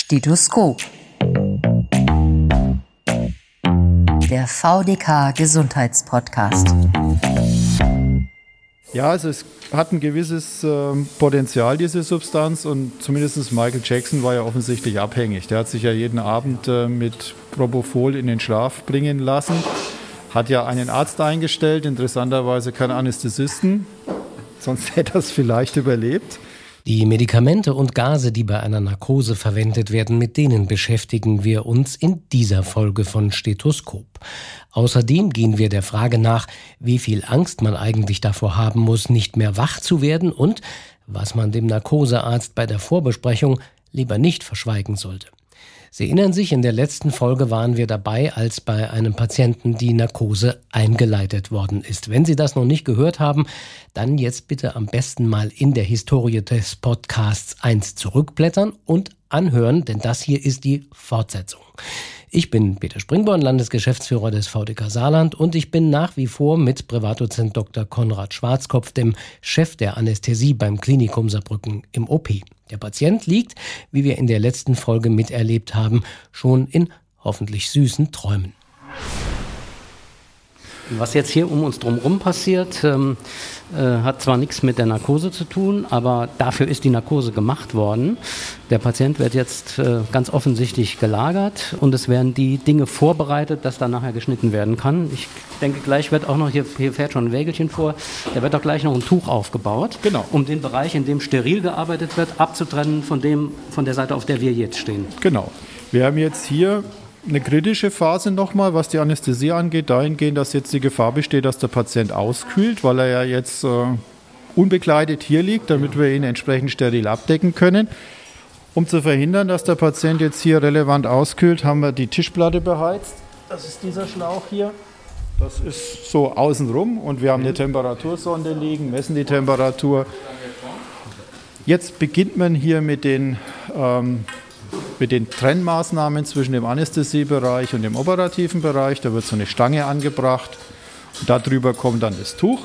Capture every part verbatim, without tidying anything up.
Stethoskop. Der V D K Gesundheitspodcast. Ja, also es hat ein gewisses äh, Potenzial, diese Substanz, und zumindest Michael Jackson war ja offensichtlich abhängig. Der hat sich ja jeden Abend äh, mit Propofol in den Schlaf bringen lassen, hat ja einen Arzt eingestellt, interessanterweise keinen Anästhesisten, sonst hätte er es vielleicht überlebt. Die Medikamente und Gase, die bei einer Narkose verwendet werden, mit denen beschäftigen wir uns in dieser Folge von Stethoskop. Außerdem gehen wir der Frage nach, wie viel Angst man eigentlich davor haben muss, nicht mehr wach zu werden und was man dem Narkosearzt bei der Vorbesprechung lieber nicht verschweigen sollte. Sie erinnern sich, in der letzten Folge waren wir dabei, als bei einem Patienten die Narkose eingeleitet worden ist. Wenn Sie das noch nicht gehört haben, dann jetzt bitte am besten mal in der Historie des Podcasts eins zurückblättern und anhören, denn das hier ist die Fortsetzung. Ich bin Peter Springborn, Landesgeschäftsführer des V D K Saarland, und ich bin nach wie vor mit Privatdozent Doktor Konrad Schwarzkopf, dem Chef der Anästhesie beim Klinikum Saarbrücken, im O P. Der Patient liegt, wie wir in der letzten Folge miterlebt haben, schon in hoffentlich süßen Träumen. Was jetzt hier um uns drumherum passiert, ähm, äh, hat zwar nichts mit der Narkose zu tun, aber dafür ist die Narkose gemacht worden. Der Patient wird jetzt äh, ganz offensichtlich gelagert und es werden die Dinge vorbereitet, dass da nachher geschnitten werden kann. Ich denke, gleich wird auch noch, hier, hier fährt schon ein Wägelchen vor, da wird auch gleich noch ein Tuch aufgebaut, genau, um den Bereich, in dem steril gearbeitet wird, abzutrennen von dem, von der Seite, auf der wir jetzt stehen. Genau. Wir haben jetzt hier eine kritische Phase nochmal, was die Anästhesie angeht, dahingehend, dass jetzt die Gefahr besteht, dass der Patient auskühlt, weil er ja jetzt äh, unbekleidet hier liegt, damit wir ihn entsprechend steril abdecken können. Um zu verhindern, dass der Patient jetzt hier relevant auskühlt, haben wir die Tischplatte beheizt. Das ist dieser Schlauch hier. Das ist so außenrum und wir haben eine Temperatursonde liegen, messen die Temperatur. Jetzt beginnt man hier mit den ähm, mit den Trennmaßnahmen zwischen dem Anästhesiebereich und dem operativen Bereich. Da wird so eine Stange angebracht und darüber kommt dann das Tuch.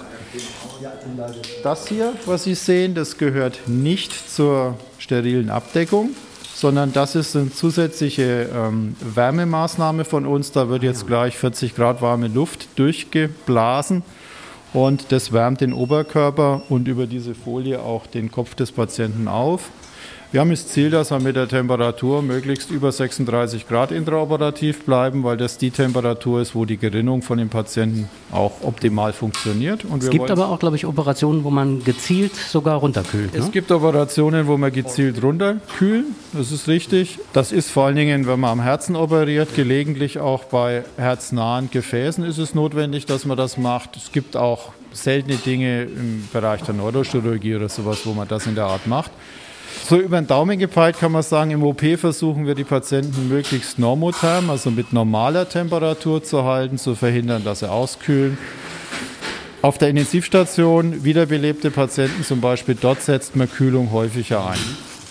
Das hier, was Sie sehen, das gehört nicht zur sterilen Abdeckung, sondern das ist eine zusätzliche ähm, Wärmemaßnahme von uns. Da wird jetzt gleich vierzig Grad warme Luft durchgeblasen und das wärmt den Oberkörper und über diese Folie auch den Kopf des Patienten auf. Wir haben das Ziel, dass wir mit der Temperatur möglichst über sechsunddreißig Grad intraoperativ bleiben, weil das die Temperatur ist, wo die Gerinnung von dem Patienten auch optimal funktioniert. Und es gibt aber auch, glaube ich, Operationen, wo man gezielt sogar runterkühlt. Ne? Es gibt Operationen, wo man gezielt runterkühlen, das ist richtig. Das ist vor allen Dingen, wenn man am Herzen operiert, gelegentlich auch bei herznahen Gefäßen ist es notwendig, dass man das macht. Es gibt auch seltene Dinge im Bereich der Neurochirurgie oder sowas, wo man das in der Art macht. So über den Daumen gepeilt kann man sagen, im O P versuchen wir die Patienten möglichst normotherm, also mit normaler Temperatur zu halten, zu verhindern, dass sie auskühlen. Auf der Intensivstation, wiederbelebte Patienten zum Beispiel, dort setzt man Kühlung häufiger ein.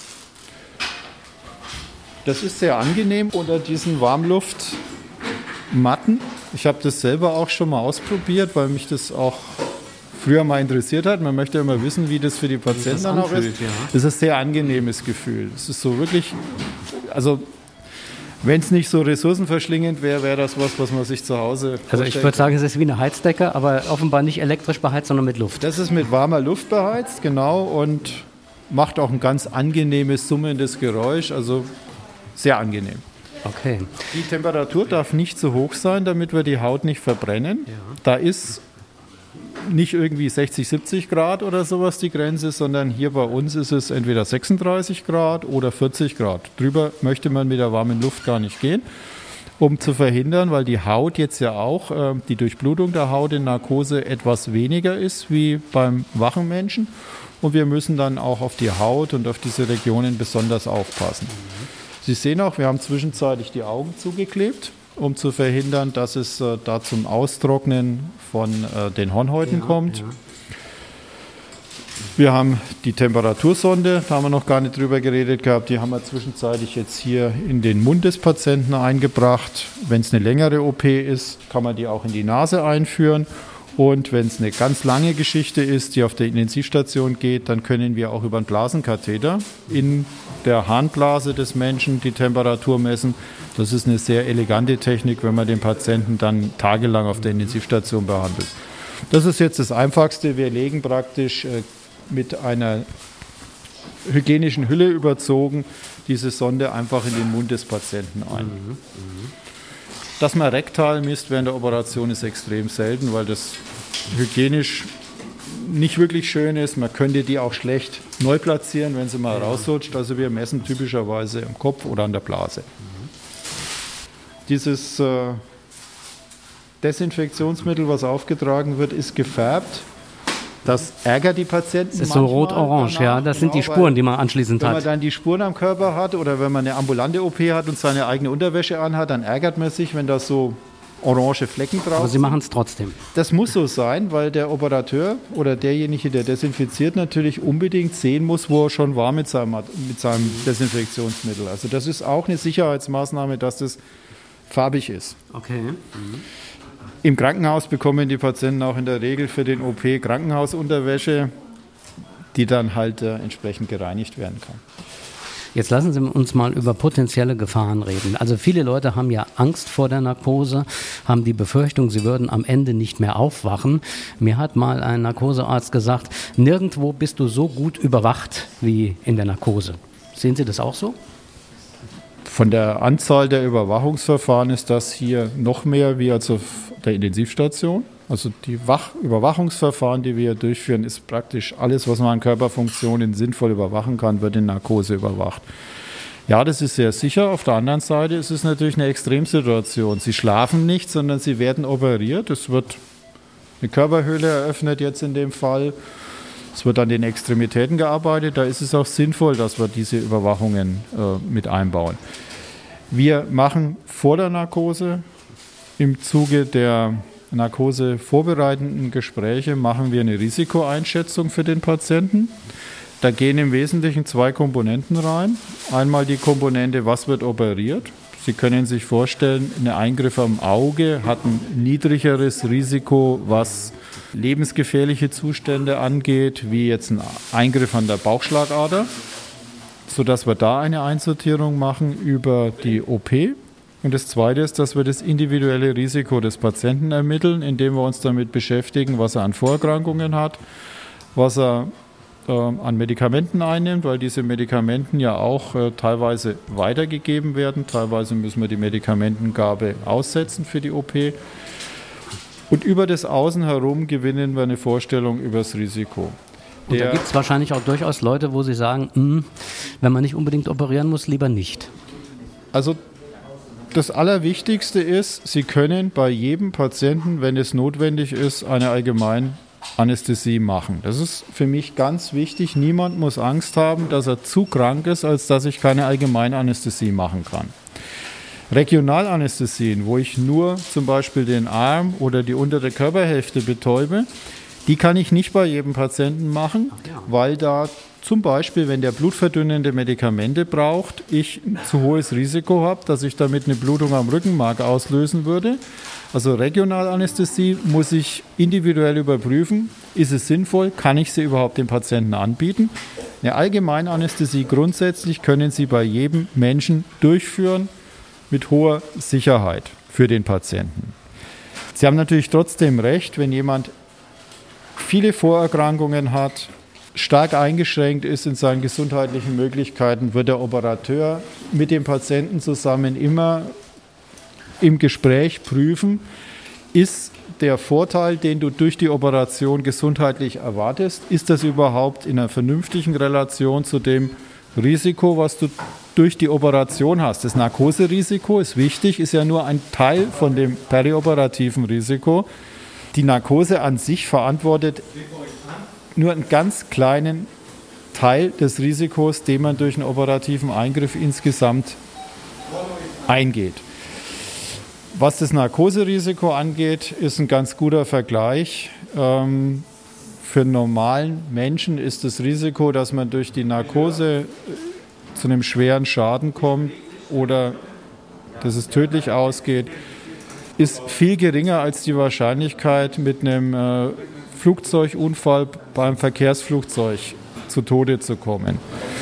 Das ist sehr angenehm unter diesen Warmluftmatten. Ich habe das selber auch schon mal ausprobiert, weil mich das auch früher mal interessiert hat. Man möchte immer wissen, wie das für die Patienten dann auch ist. Ja. Das ist ein sehr angenehmes Gefühl. Es ist so wirklich, also wenn es nicht so ressourcenverschlingend wäre, wäre das was, was man sich zu Hause vorstellt. Also ich würde sagen, es ist wie eine Heizdecke, aber offenbar nicht elektrisch beheizt, sondern mit Luft. Das ist mit warmer Luft beheizt, genau, und macht auch ein ganz angenehmes, summendes Geräusch, also sehr angenehm. Okay. Die Temperatur darf nicht zu hoch sein, damit wir die Haut nicht verbrennen. Ja. Da ist nicht irgendwie sechzig, siebzig Grad oder sowas die Grenze, sondern hier bei uns ist es entweder sechsunddreißig Grad oder vierzig Grad. Drüber möchte man mit der warmen Luft gar nicht gehen, um zu verhindern, weil die Haut jetzt ja auch, äh, die Durchblutung der Haut in Narkose etwas weniger ist wie beim wachen Menschen. Und wir müssen dann auch auf die Haut und auf diese Regionen besonders aufpassen. Sie sehen auch, wir haben zwischenzeitlich die Augen zugeklebt, um zu verhindern, dass es äh, da zum Austrocknen von äh, den Hornhäuten ja, kommt. Ja. Wir haben die Temperatursonde, da haben wir noch gar nicht drüber geredet gehabt, die haben wir zwischenzeitlich jetzt hier in den Mund des Patienten eingebracht. Wenn es eine längere O P ist, kann man die auch in die Nase einführen. Und wenn es eine ganz lange Geschichte ist, die auf der Intensivstation geht, dann können wir auch über einen Blasenkatheter in der Harnblase des Menschen die Temperatur messen. Das ist eine sehr elegante Technik, wenn man den Patienten dann tagelang auf der Intensivstation behandelt. Das ist jetzt das Einfachste. Wir legen praktisch äh, mit einer hygienischen Hülle überzogen diese Sonde einfach in den Mund des Patienten ein. Mhm. Dass man rektal misst während der Operation ist extrem selten, weil das hygienisch nicht wirklich schön ist. Man könnte die auch schlecht neu platzieren, wenn sie mal ja. rausrutscht. Also wir messen typischerweise im Kopf oder an der Blase. Mhm. Dieses äh, Desinfektionsmittel, was aufgetragen wird, ist gefärbt. Das ärgert die Patienten. Das ist so rot-orange, ja. Das genau, sind die Spuren, die man anschließend wenn hat. Wenn man dann die Spuren am Körper hat oder wenn man eine ambulante O P hat und seine eigene Unterwäsche anhat, dann ärgert man sich, wenn da so orange Flecken drauf sind. Aber Sie machen es trotzdem. Das muss so sein, weil der Operateur oder derjenige, der desinfiziert, natürlich unbedingt sehen muss, wo er schon war mit seinem, mit seinem Desinfektionsmittel. Also das ist auch eine Sicherheitsmaßnahme, dass das farbig ist. Okay. Mhm. Im Krankenhaus bekommen die Patienten auch in der Regel für den O P Krankenhausunterwäsche, die dann halt äh, entsprechend gereinigt werden kann. Jetzt lassen Sie uns mal über potenzielle Gefahren reden. Also viele Leute haben ja Angst vor der Narkose, haben die Befürchtung, sie würden am Ende nicht mehr aufwachen. Mir hat mal ein Narkosearzt gesagt, nirgendwo bist du so gut überwacht wie in der Narkose. Sehen Sie das auch so? Von der Anzahl der Überwachungsverfahren ist das hier noch mehr wie als auf der Intensivstation. Also die Wach- Überwachungsverfahren, die wir durchführen, ist praktisch alles, was man an Körperfunktionen sinnvoll überwachen kann, wird in Narkose überwacht. Ja, das ist sehr sicher. Auf der anderen Seite ist es natürlich eine Extremsituation. Sie schlafen nicht, sondern sie werden operiert. Es wird eine Körperhöhle eröffnet jetzt in dem Fall. Es wird an den Extremitäten gearbeitet. Da ist es auch sinnvoll, dass wir diese Überwachungen äh, mit einbauen. Wir machen vor der Narkose im Zuge der Narkose vorbereitenden Gespräche machen wir eine Risikoeinschätzung für den Patienten. Da gehen im Wesentlichen zwei Komponenten rein. Einmal die Komponente, was wird operiert. Sie können sich vorstellen, ein Eingriff am Auge hat ein niedrigeres Risiko, was lebensgefährliche Zustände angeht, wie jetzt ein Eingriff an der Bauchschlagader, sodass wir da eine Einsortierung machen über die O P. Und das Zweite ist, dass wir das individuelle Risiko des Patienten ermitteln, indem wir uns damit beschäftigen, was er an Vorerkrankungen hat, was er äh, an Medikamenten einnimmt, weil diese Medikamenten ja auch äh, teilweise weitergegeben werden. Teilweise müssen wir die Medikamentengabe aussetzen für die O P. Und über das Außen herum gewinnen wir eine Vorstellung über das Risiko. Und da gibt es wahrscheinlich auch durchaus Leute, wo Sie sagen, wenn man nicht unbedingt operieren muss, lieber nicht. Also das Allerwichtigste ist, Sie können bei jedem Patienten, wenn es notwendig ist, eine Allgemeinanästhesie machen. Das ist für mich ganz wichtig. Niemand muss Angst haben, dass er zu krank ist, als dass ich keine Allgemeinanästhesie machen kann. Regionalanästhesien, wo ich nur zum Beispiel den Arm oder die untere Körperhälfte betäube, die kann ich nicht bei jedem Patienten machen, weil da zum Beispiel, wenn der blutverdünnende Medikamente braucht, ich ein zu hohes Risiko habe, dass ich damit eine Blutung am Rückenmark auslösen würde. Also Regionalanästhesie muss ich individuell überprüfen. Ist es sinnvoll? Kann ich sie überhaupt dem Patienten anbieten? Eine Allgemeinanästhesie grundsätzlich können Sie bei jedem Menschen durchführen mit hoher Sicherheit für den Patienten. Sie haben natürlich trotzdem recht, wenn jemand viele Vorerkrankungen hat, stark eingeschränkt ist in seinen gesundheitlichen Möglichkeiten, wird der Operateur mit dem Patienten zusammen immer im Gespräch prüfen, ist der Vorteil, den du durch die Operation gesundheitlich erwartest, ist das überhaupt in einer vernünftigen Relation zu dem Risiko, was du durch die Operation hast. Das Narkoserisiko ist wichtig, ist ja nur ein Teil von dem perioperativen Risiko. Die Narkose an sich verantwortet nur einen ganz kleinen Teil des Risikos, den man durch einen operativen Eingriff insgesamt eingeht. Was das Narkoserisiko angeht, ist ein ganz guter Vergleich. Ähm, für einen normalen Menschen ist das Risiko, dass man durch die Narkose zu einem schweren Schaden kommt oder dass es tödlich ausgeht, ist viel geringer als die Wahrscheinlichkeit, mit einem äh, Flugzeugunfall beim Verkehrsflugzeug zu Tode zu kommen.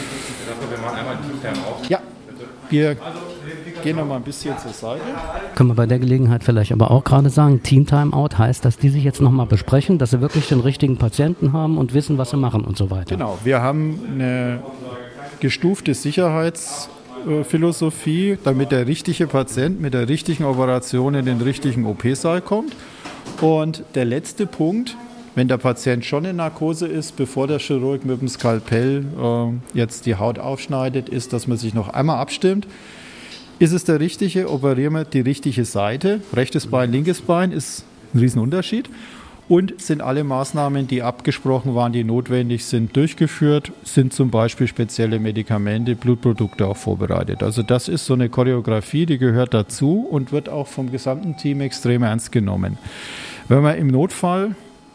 Ja, wir gehen noch mal ein bisschen zur Seite. Können wir bei der Gelegenheit vielleicht aber auch gerade sagen, Team Timeout heißt, dass die sich jetzt nochmal besprechen, dass sie wirklich den richtigen Patienten haben und wissen, was sie machen und so weiter. Genau, wir haben eine gestufte Sicherheitsphilosophie, damit der richtige Patient mit der richtigen Operation in den richtigen O P-Saal kommt. Und der letzte Punkt, wenn der Patient schon in Narkose ist, bevor der Chirurg mit dem Skalpell äh, jetzt die Haut aufschneidet, ist, dass man sich noch einmal abstimmt. Ist es der richtige? Operieren wir die richtige Seite? Rechtes Bein, linkes Bein ist ein Riesenunterschied. Und sind alle Maßnahmen, die abgesprochen waren, die notwendig sind, durchgeführt? Sind zum Beispiel spezielle Medikamente, Blutprodukte auch vorbereitet? Also das ist so eine Choreografie, die gehört dazu und wird auch vom gesamten Team extrem ernst genommen. Wenn man im Notfall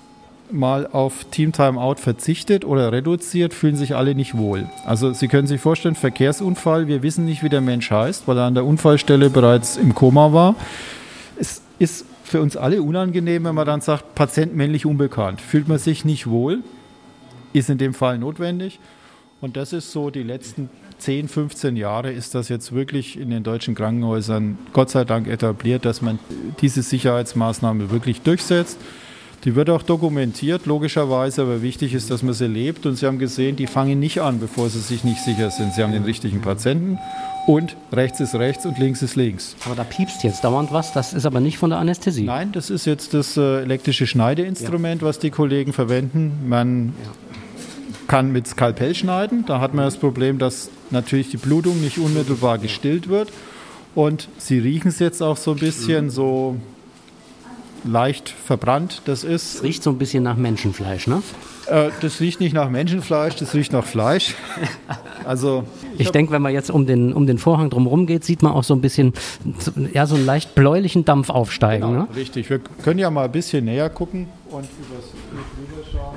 mal auf Team Timeout verzichtet oder reduziert, fühlen sich alle nicht wohl. Also Sie können sich vorstellen, Verkehrsunfall, wir wissen nicht, wie der Mensch heißt, weil er an der Unfallstelle bereits im Koma war. Es ist für uns alle unangenehm, wenn man dann sagt, Patient männlich unbekannt. Fühlt man sich nicht wohl, ist in dem Fall notwendig. Und das ist so, die letzten zehn, fünfzehn Jahre ist das jetzt wirklich in den deutschen Krankenhäusern Gott sei Dank etabliert, dass man diese Sicherheitsmaßnahme wirklich durchsetzt. Die wird auch dokumentiert, logischerweise, aber wichtig ist, dass man sie lebt. Und Sie haben gesehen, die fangen nicht an, bevor sie sich nicht sicher sind. Sie haben den richtigen Patienten und rechts ist rechts und links ist links. Aber da piepst jetzt dauernd was, das ist aber nicht von der Anästhesie. Nein, das ist jetzt das äh, elektrische Schneideinstrument, ja. was die Kollegen verwenden. Man ja. kann mit Skalpell schneiden. Da hat man das Problem, dass natürlich die Blutung nicht unmittelbar gestillt wird. Und Sie riechen es jetzt auch so ein bisschen so leicht verbrannt. Das ist. Es riecht so ein bisschen nach Menschenfleisch, ne? Äh, das riecht nicht nach Menschenfleisch, das riecht nach Fleisch. Also ich, ich denke, wenn man jetzt um den, um den Vorhang drumherum geht, sieht man auch so ein bisschen, ja, so einen leicht bläulichen Dampf aufsteigen. Genau, ne? Richtig. Wir können ja mal ein bisschen näher gucken und übers Bild rüberschauen.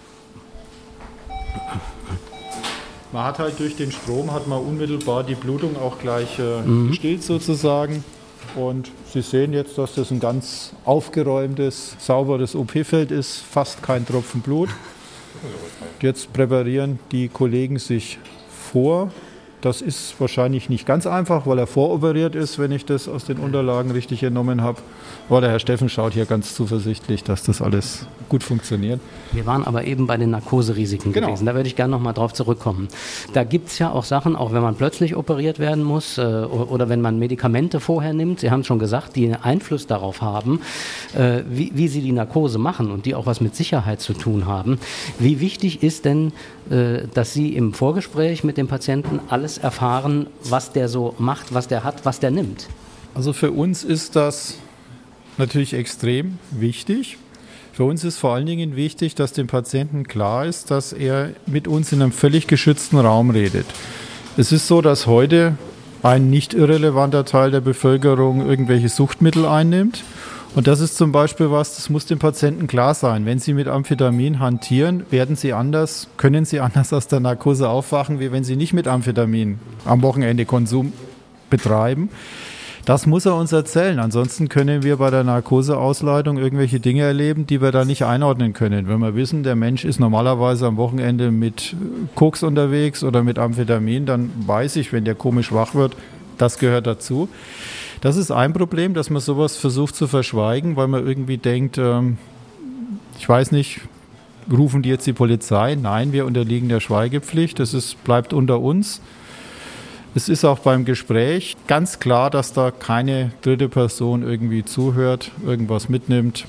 Man hat halt durch den Strom hat man unmittelbar die Blutung auch gleich äh, mhm. gestillt sozusagen. Und Sie sehen jetzt, dass das ein ganz aufgeräumtes, sauberes O P-Feld ist, fast kein Tropfen Blut. Jetzt präparieren die Kollegen sich vor. Das ist wahrscheinlich nicht ganz einfach, weil er voroperiert ist, wenn ich das aus den Unterlagen richtig entnommen habe. Aber der Herr Steffen schaut hier ganz zuversichtlich, dass das alles gut funktioniert. Wir waren aber eben bei den Narkoserisiken genau. gewesen. Da würde ich gerne noch mal drauf zurückkommen. Da gibt es ja auch Sachen, auch wenn man plötzlich operiert werden muss äh, oder wenn man Medikamente vorher nimmt, Sie haben es schon gesagt, die einen Einfluss darauf haben, äh, wie, wie Sie die Narkose machen und die auch was mit Sicherheit zu tun haben. Wie wichtig ist denn, äh, dass Sie im Vorgespräch mit dem Patienten alles erfahren, was der so macht, was der hat, was der nimmt? Also für uns ist das natürlich extrem wichtig. Für uns ist vor allen Dingen wichtig, dass dem Patienten klar ist, dass er mit uns in einem völlig geschützten Raum redet. Es ist so, dass heute ein nicht irrelevanter Teil der Bevölkerung irgendwelche Suchtmittel einnimmt. Und das ist zum Beispiel was, das muss dem Patienten klar sein. Wenn Sie mit Amphetamin hantieren, werden Sie anders, können Sie anders aus der Narkose aufwachen, wie wenn Sie nicht mit Amphetamin am Wochenende Konsum betreiben. Das muss er uns erzählen. Ansonsten können wir bei der Narkoseausleitung irgendwelche Dinge erleben, die wir da nicht einordnen können. Wenn wir wissen, der Mensch ist normalerweise am Wochenende mit Koks unterwegs oder mit Amphetamin, dann weiß ich, wenn der komisch wach wird, das gehört dazu. Das ist ein Problem, dass man sowas versucht zu verschweigen, weil man irgendwie denkt, ähm, ich weiß nicht, rufen die jetzt die Polizei? Nein, wir unterliegen der Schweigepflicht. Das ist, bleibt unter uns. Es ist auch beim Gespräch ganz klar, dass da keine dritte Person irgendwie zuhört, irgendwas mitnimmt.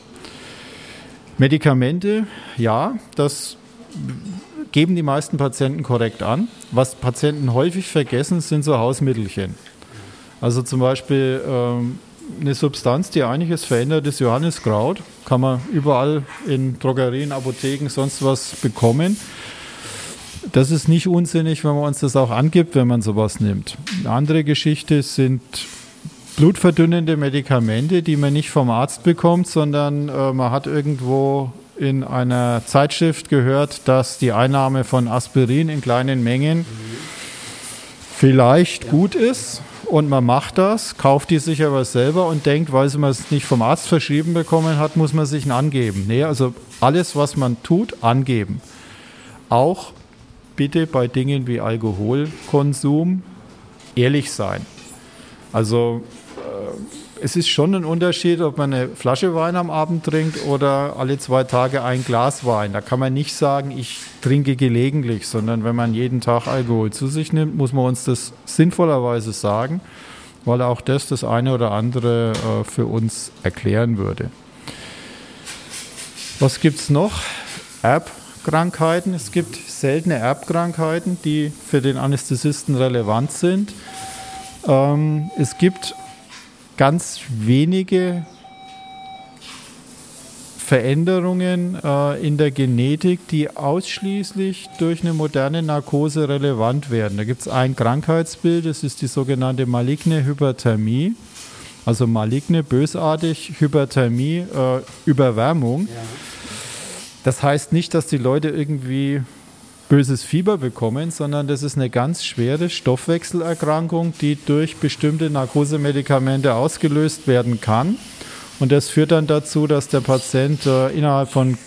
Medikamente, ja, das geben die meisten Patienten korrekt an. Was Patienten häufig vergessen, sind so Hausmittelchen. Also zum Beispiel ähm, eine Substanz, die einiges verändert, ist Johanniskraut. Kann man überall in Drogerien, Apotheken, sonst was bekommen. Das ist nicht unsinnig, wenn man uns das auch angibt, wenn man sowas nimmt. Eine andere Geschichte sind blutverdünnende Medikamente, die man nicht vom Arzt bekommt, sondern äh, man hat irgendwo in einer Zeitschrift gehört, dass die Einnahme von Aspirin in kleinen Mengen vielleicht gut ist und man macht das, kauft die sich aber selber und denkt, weil man es nicht vom Arzt verschrieben bekommen hat, muss man sich einen angeben. Nee, also alles, was man tut, angeben. Auch bitte bei Dingen wie Alkoholkonsum ehrlich sein. Also äh, es ist schon ein Unterschied, ob man eine Flasche Wein am Abend trinkt oder alle zwei Tage ein Glas Wein. Da kann man nicht sagen, ich trinke gelegentlich, sondern wenn man jeden Tag Alkohol zu sich nimmt, muss man uns das sinnvollerweise sagen, weil auch das das eine oder andere äh, für uns erklären würde. Was gibt es noch? Erbkrankheiten. Es gibt seltene Erbkrankheiten, die für den Anästhesisten relevant sind. Ähm, es gibt ganz wenige Veränderungen äh, in der Genetik, die ausschließlich durch eine moderne Narkose relevant werden. Da gibt es ein Krankheitsbild, das ist die sogenannte maligne Hyperthermie, also maligne, bösartig, Hyperthermie, äh, Überwärmung. Ja. Das heißt nicht, dass die Leute irgendwie böses Fieber bekommen, sondern das ist eine ganz schwere Stoffwechselerkrankung, die durch bestimmte Narkosemedikamente ausgelöst werden kann. Und das führt dann dazu, dass der Patient äh, innerhalb von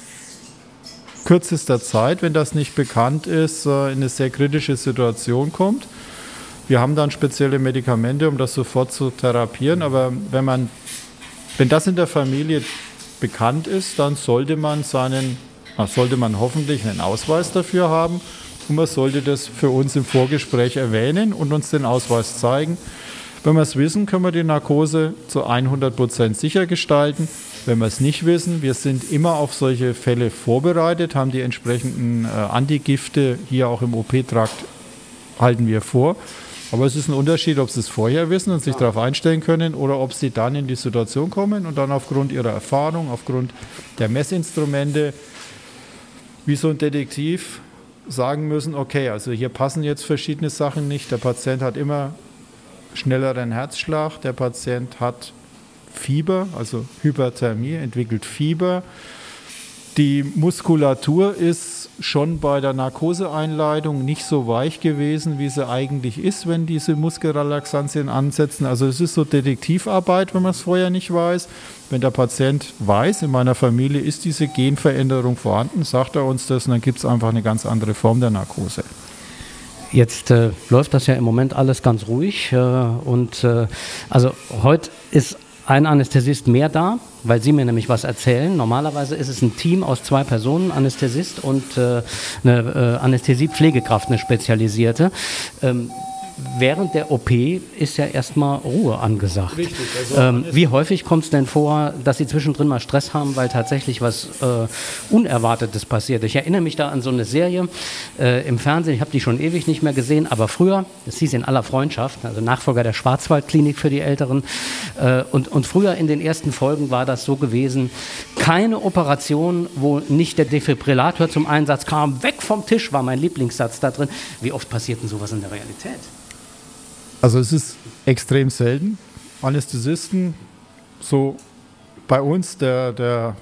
kürzester Zeit, wenn das nicht bekannt ist, äh, in eine sehr kritische Situation kommt. Wir haben dann spezielle Medikamente, um das sofort zu therapieren. Aber wenn man, wenn das in der Familie bekannt ist, dann sollte man seinen sollte man hoffentlich einen Ausweis dafür haben und man sollte das für uns im Vorgespräch erwähnen und uns den Ausweis zeigen. Wenn wir es wissen, können wir die Narkose zu hundert Prozent sicher gestalten. Wenn wir es nicht wissen, wir sind immer auf solche Fälle vorbereitet, haben die entsprechenden äh, Antigifte hier auch im O P-Trakt, halten wir vor. Aber es ist ein Unterschied, ob sie es vorher wissen und sich darauf einstellen können oder ob sie dann in die Situation kommen und dann aufgrund ihrer Erfahrung, aufgrund der Messinstrumente wie so ein Detektiv sagen müssen, okay, also hier passen jetzt verschiedene Sachen nicht. Der Patient hat immer schnelleren Herzschlag, der Patient hat Fieber, also Hyperthermie, entwickelt Fieber. Die Muskulatur ist schon bei der Narkoseeinleitung nicht so weich gewesen, wie sie eigentlich ist, wenn diese Muskelrelaxantien ansetzen. Also es ist so Detektivarbeit, wenn man es vorher nicht weiß. Wenn der Patient weiß, in meiner Familie ist diese Genveränderung vorhanden, sagt er uns das und dann gibt es einfach eine ganz andere Form der Narkose. Jetzt äh, läuft das ja im Moment alles ganz ruhig äh, und äh, also heute ist ein Anästhesist mehr da, weil Sie mir nämlich was erzählen. Normalerweise ist es ein Team aus zwei Personen, Anästhesist und äh, eine äh, Anästhesie-Pflegekraft, eine spezialisierte. Ähm, Während der O P ist ja erstmal Ruhe angesagt. Richtig, also ähm, wie häufig kommt es denn vor, dass Sie zwischendrin mal Stress haben, weil tatsächlich was äh, Unerwartetes passiert? Ich erinnere mich da an so eine Serie äh, im Fernsehen, ich habe die schon ewig nicht mehr gesehen, aber früher, das hieß In aller Freundschaft, also Nachfolger der Schwarzwaldklinik für die Älteren. Äh, und, und früher in den ersten Folgen war das so gewesen, keine Operation, wo nicht der Defibrillator zum Einsatz kam, weg vom Tisch war mein Lieblingssatz da drin. Wie oft passiert denn sowas in der Realität? Also es ist extrem selten. Anästhesisten, so bei uns, der, der,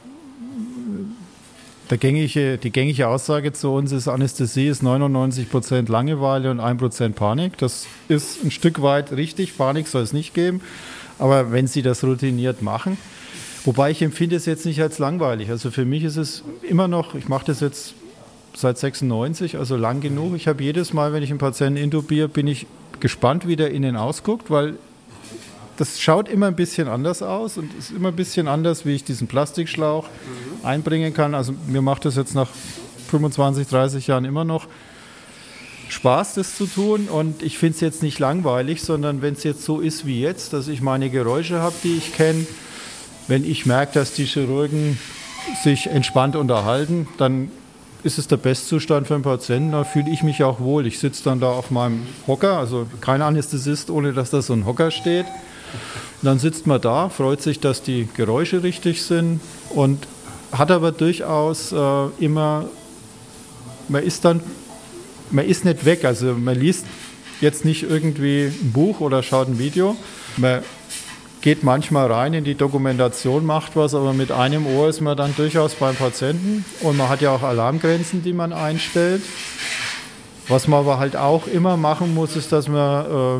der gängige, die gängige Aussage zu uns ist, Anästhesie ist neunundneunzig Prozent Langeweile und ein Prozent Panik. Das ist ein Stück weit richtig, Panik soll es nicht geben, aber wenn Sie das routiniert machen, wobei ich empfinde es jetzt nicht als langweilig. Also für mich ist es immer noch, ich mache das jetzt seit sechsundneunzig, also lang genug. Ich habe jedes Mal, wenn ich einen Patienten intubiere, bin ich gespannt, wie der innen ausguckt, weil das schaut immer ein bisschen anders aus und ist immer ein bisschen anders, wie ich diesen Plastikschlauch mhm. einbringen kann. Also mir macht das jetzt nach fünfundzwanzig, dreißig Jahren immer noch Spaß, das zu tun und ich finde es jetzt nicht langweilig, sondern wenn es jetzt so ist wie jetzt, dass ich meine Geräusche habe, die ich kenne, wenn ich merke, dass die Chirurgen sich entspannt unterhalten, dann ist es der Bestzustand für einen Patienten, da fühle ich mich auch wohl. Ich sitze dann da auf meinem Hocker, also kein Anästhesist, ohne dass da so ein Hocker steht. Und dann sitzt man da, freut sich, dass die Geräusche richtig sind und hat aber durchaus äh, immer, man ist dann, man ist nicht weg, also man liest jetzt nicht irgendwie ein Buch oder schaut ein Video, man geht manchmal rein in die Dokumentation, macht was, aber mit einem Ohr ist man dann durchaus beim Patienten und man hat ja auch Alarmgrenzen, die man einstellt. Was man aber halt auch immer machen muss, ist, dass man ähm,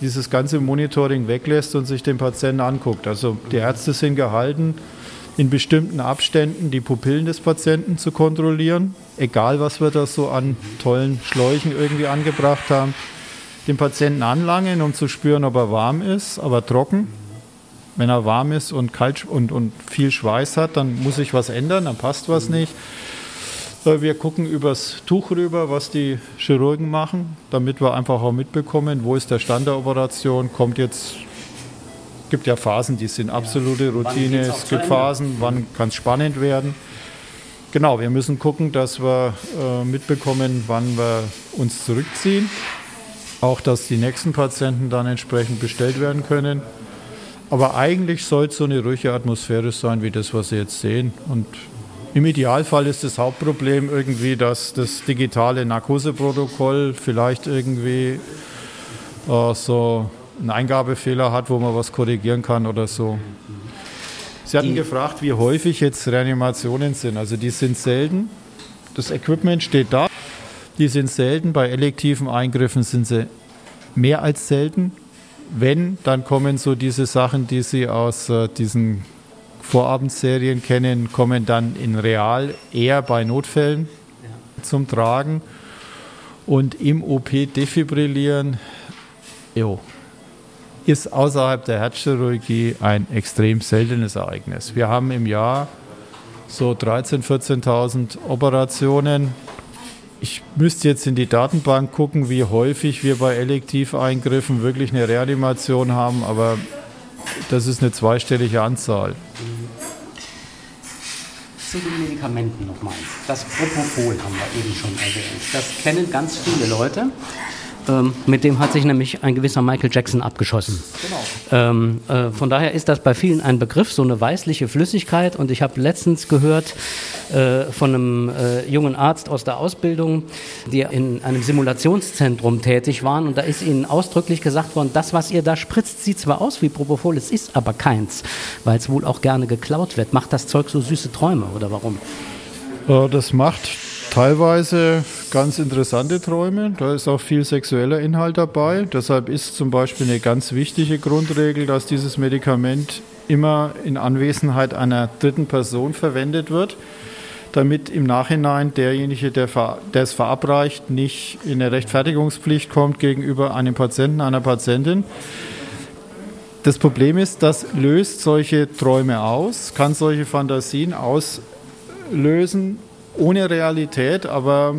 dieses ganze Monitoring weglässt und sich den Patienten anguckt. Also die Ärzte sind gehalten, in bestimmten Abständen die Pupillen des Patienten zu kontrollieren, egal was wir da so an tollen Schläuchen irgendwie angebracht haben, den Patienten anlangen, um zu spüren, ob er warm ist, aber trocken. Wenn er warm ist und kalt und, und viel Schweiß hat, dann muss sich was ändern, dann passt was nicht. Wir gucken übers Tuch rüber, was die Chirurgen machen, damit wir einfach auch mitbekommen, wo ist der Stand der Operation, kommt jetzt, gibt ja Phasen, die sind absolute Routine, es gibt Phasen, wann kann es spannend werden. Genau, wir müssen gucken, dass wir äh, mitbekommen, wann wir uns zurückziehen, auch dass die nächsten Patienten dann entsprechend bestellt werden können. Aber eigentlich soll es so eine ruhige Atmosphäre sein, wie das, was Sie jetzt sehen. Und im Idealfall ist das Hauptproblem irgendwie, dass das digitale Narkoseprotokoll vielleicht irgendwie äh, so einen Eingabefehler hat, wo man was korrigieren kann oder so. Sie hatten die gefragt, wie häufig jetzt Reanimationen sind. Also die sind selten. Das Equipment steht da. Die sind selten. Bei elektiven Eingriffen sind sie mehr als selten. Wenn, dann kommen so diese Sachen, die Sie aus äh, diesen Vorabendserien kennen, kommen dann in real eher bei Notfällen ja. zum Tragen. Und im O P defibrillieren, jo, ist außerhalb der Herzchirurgie ein extrem seltenes Ereignis. Wir haben im Jahr so dreizehn-, vierzehntausend Operationen. Ich müsste jetzt in die Datenbank gucken, wie häufig wir bei Elektiveingriffen wirklich eine Reanimation haben, aber das ist eine zweistellige Anzahl. Zu den Medikamenten nochmal. Das Propofol haben wir eben schon erwähnt. Das kennen ganz viele Leute. Ähm, mit dem hat sich nämlich ein gewisser Michael Jackson abgeschossen. Genau. Ähm, äh, von daher ist das bei vielen ein Begriff, so eine weißliche Flüssigkeit. Und ich habe letztens gehört äh, von einem äh, jungen Arzt aus der Ausbildung, die in einem Simulationszentrum tätig waren. Und da ist ihnen ausdrücklich gesagt worden, das, was ihr da spritzt, sieht zwar aus wie Propofol, es ist aber keins, weil es wohl auch gerne geklaut wird. Macht das Zeug so süße Träume oder warum? Äh, das macht teilweise ganz interessante Träume, da ist auch viel sexueller Inhalt dabei. Deshalb ist zum Beispiel eine ganz wichtige Grundregel, dass dieses Medikament immer in Anwesenheit einer dritten Person verwendet wird, damit im Nachhinein derjenige, der, ver- der es verabreicht, nicht in eine Rechtfertigungspflicht kommt gegenüber einem Patienten, einer Patientin. Das Problem ist, das löst solche Träume aus, kann solche Fantasien auslösen, ohne Realität, aber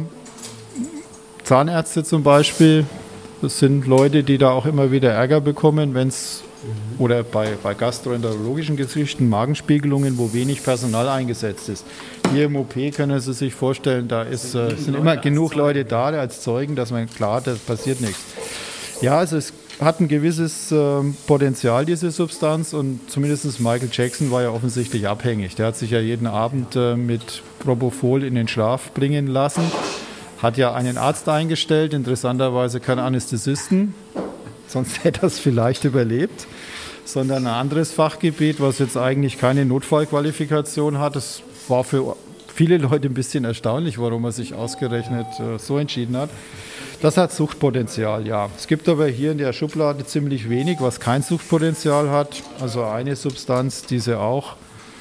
Zahnärzte zum Beispiel, das sind Leute, die da auch immer wieder Ärger bekommen, wenn es, oder bei, bei gastroenterologischen Geschichten, Magenspiegelungen, wo wenig Personal eingesetzt ist. Hier im O P können Sie sich vorstellen, da ist, äh, sind immer genug Leute da als Zeugen, dass man klar, da passiert nichts. Ja, also es hat ein gewisses äh, Potenzial, diese Substanz, und zumindest Michael Jackson war ja offensichtlich abhängig. Der hat sich ja jeden Abend äh, mit Propofol in den Schlaf bringen lassen, hat ja einen Arzt eingestellt, interessanterweise keinen Anästhesisten, sonst hätte er es vielleicht überlebt, sondern ein anderes Fachgebiet, was jetzt eigentlich keine Notfallqualifikation hat. Das war für viele Leute ein bisschen erstaunlich, warum er sich ausgerechnet äh, so entschieden hat. Das hat Suchtpotenzial, ja. Es gibt aber hier in der Schublade ziemlich wenig, was kein Suchtpotenzial hat. Also eine Substanz, die Sie auch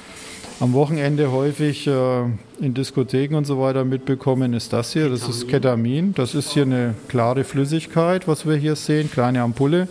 am Wochenende häufig äh, in Diskotheken und so weiter mitbekommen, ist das hier. Das ist Ketamin. Das ist hier eine klare Flüssigkeit, was wir hier sehen, kleine Ampulle.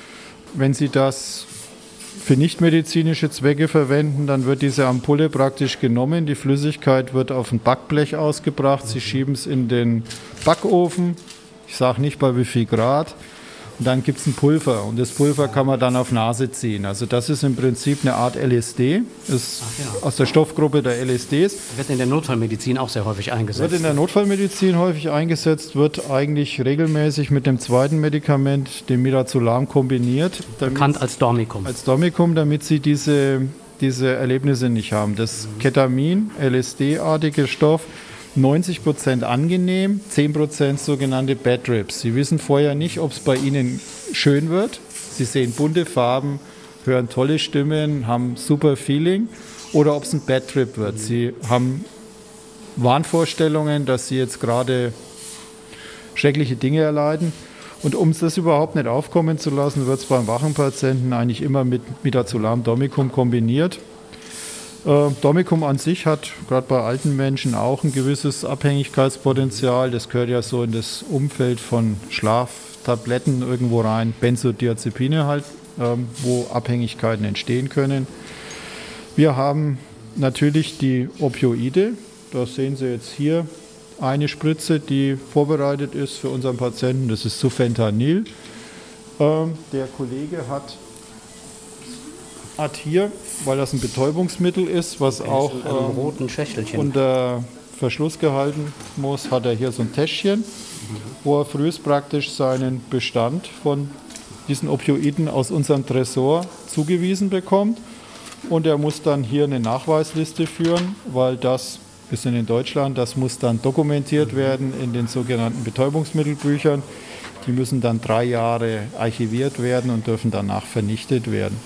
Wenn Sie das für nichtmedizinische Zwecke verwenden, dann wird diese Ampulle praktisch genommen. Die Flüssigkeit wird auf ein Backblech ausgebracht. Sie schieben es in den Backofen. Ich sage nicht bei wie viel Grad. Und dann gibt es ein Pulver. Und das Pulver kann man dann auf Nase ziehen. Also das ist im Prinzip eine Art L S D. Ist ja. aus der Stoffgruppe der L S Ds. Wird in der Notfallmedizin auch sehr häufig eingesetzt. Wird in der Notfallmedizin häufig eingesetzt, wird eigentlich regelmäßig mit dem zweiten Medikament, dem Midazolam, kombiniert. Bekannt als Dormicum. Als Dormicum, damit sie diese, diese Erlebnisse nicht haben. Das Ketamin, L S D-artige Stoff, neunzig Prozent angenehm, zehn Prozent sogenannte Bad Trips. Sie wissen vorher nicht, ob es bei Ihnen schön wird. Sie sehen bunte Farben, hören tolle Stimmen, haben super Feeling, oder ob es ein Bad Trip wird. Sie haben Wahnvorstellungen, dass Sie jetzt gerade schreckliche Dinge erleiden. Und um das überhaupt nicht aufkommen zu lassen, wird es beim wachen Patienten eigentlich immer mit Midazolam Domicum kombiniert. Äh, Domicum an sich hat gerade bei alten Menschen auch ein gewisses Abhängigkeitspotenzial. Das gehört ja so in das Umfeld von Schlaftabletten irgendwo rein, Benzodiazepine halt, ähm, wo Abhängigkeiten entstehen können. Wir haben natürlich die Opioide. Das sehen Sie jetzt hier. Eine Spritze, die vorbereitet ist für unseren Patienten, das ist Sufentanil. Ähm, der Kollege hat, hat hier, weil das ein Betäubungsmittel ist, was okay, auch ähm, roten Schächtelchen unter Verschluss gehalten muss, hat er hier so ein Täschchen, mhm. wo er frühest praktisch seinen Bestand von diesen Opioiden aus unserem Tresor zugewiesen bekommt. Und er muss dann hier eine Nachweisliste führen, weil das wir sind in Deutschland, das muss dann dokumentiert werden in den sogenannten Betäubungsmittelbüchern. Die müssen dann drei Jahre archiviert werden und dürfen danach vernichtet werden.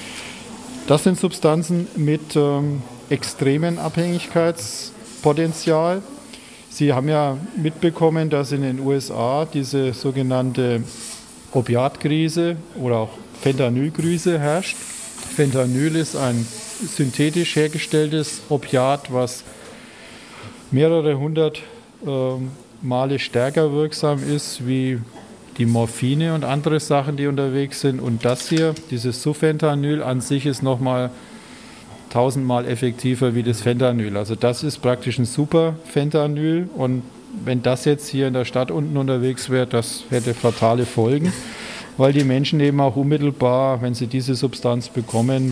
Das sind Substanzen mit ähm, extremen Abhängigkeitspotenzial. Sie haben ja mitbekommen, dass in den U S A diese sogenannte Opiatkrise oder auch Fentanylkrise herrscht. Fentanyl ist ein synthetisch hergestelltes Opiat, was mehrere hundert äh, Male stärker wirksam ist wie die Morphine und andere Sachen, die unterwegs sind. Und das hier, dieses Sufentanil an sich, ist nochmal tausendmal effektiver wie das Fentanyl. Also das ist praktisch ein super Fentanyl. Und wenn das jetzt hier in der Stadt unten unterwegs wäre, das hätte fatale Folgen, weil die Menschen eben auch unmittelbar, wenn sie diese Substanz bekommen,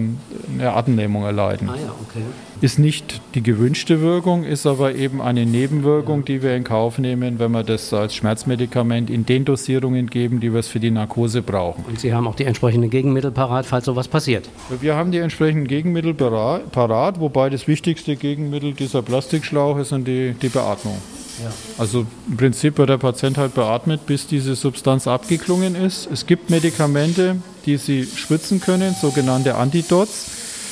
eine Atemlähmung erleiden. Ah ja, okay. Ist nicht die gewünschte Wirkung, ist aber eben eine Nebenwirkung, die wir in Kauf nehmen, wenn wir das als Schmerzmedikament in den Dosierungen geben, die wir es für die Narkose brauchen. Und Sie haben auch die entsprechenden Gegenmittel parat, falls sowas passiert? Wir haben die entsprechenden Gegenmittel parat, wobei das wichtigste Gegenmittel dieser Plastikschlauch ist und die, die Beatmung. Ja. Also im Prinzip wird der Patient halt beatmet, bis diese Substanz abgeklungen ist. Es gibt Medikamente, die Sie spritzen können, sogenannte Antidots.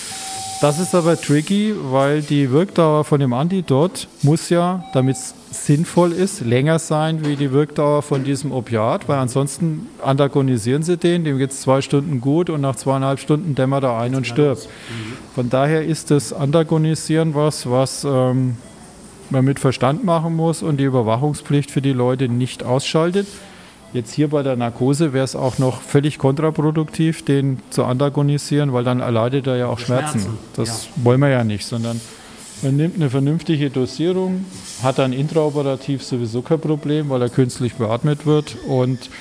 Das ist aber tricky, weil die Wirkdauer von dem Antidot muss ja, damit es sinnvoll ist, länger sein wie die Wirkdauer von diesem Opiat, weil ansonsten antagonisieren Sie den, dem geht es zwei Stunden gut und nach zweieinhalb Stunden dämmert er ein und stirbt. Von daher ist das Antagonisieren was, was ähm, man mit Verstand machen muss und die Überwachungspflicht für die Leute nicht ausschaltet. Jetzt hier bei der Narkose wäre es auch noch völlig kontraproduktiv, den zu antagonisieren, weil dann erleidet er ja auch Schmerzen. Schmerzen. Das ja. wollen wir ja nicht, sondern man nimmt eine vernünftige Dosierung, hat dann intraoperativ sowieso kein Problem, weil er künstlich beatmet wird. Und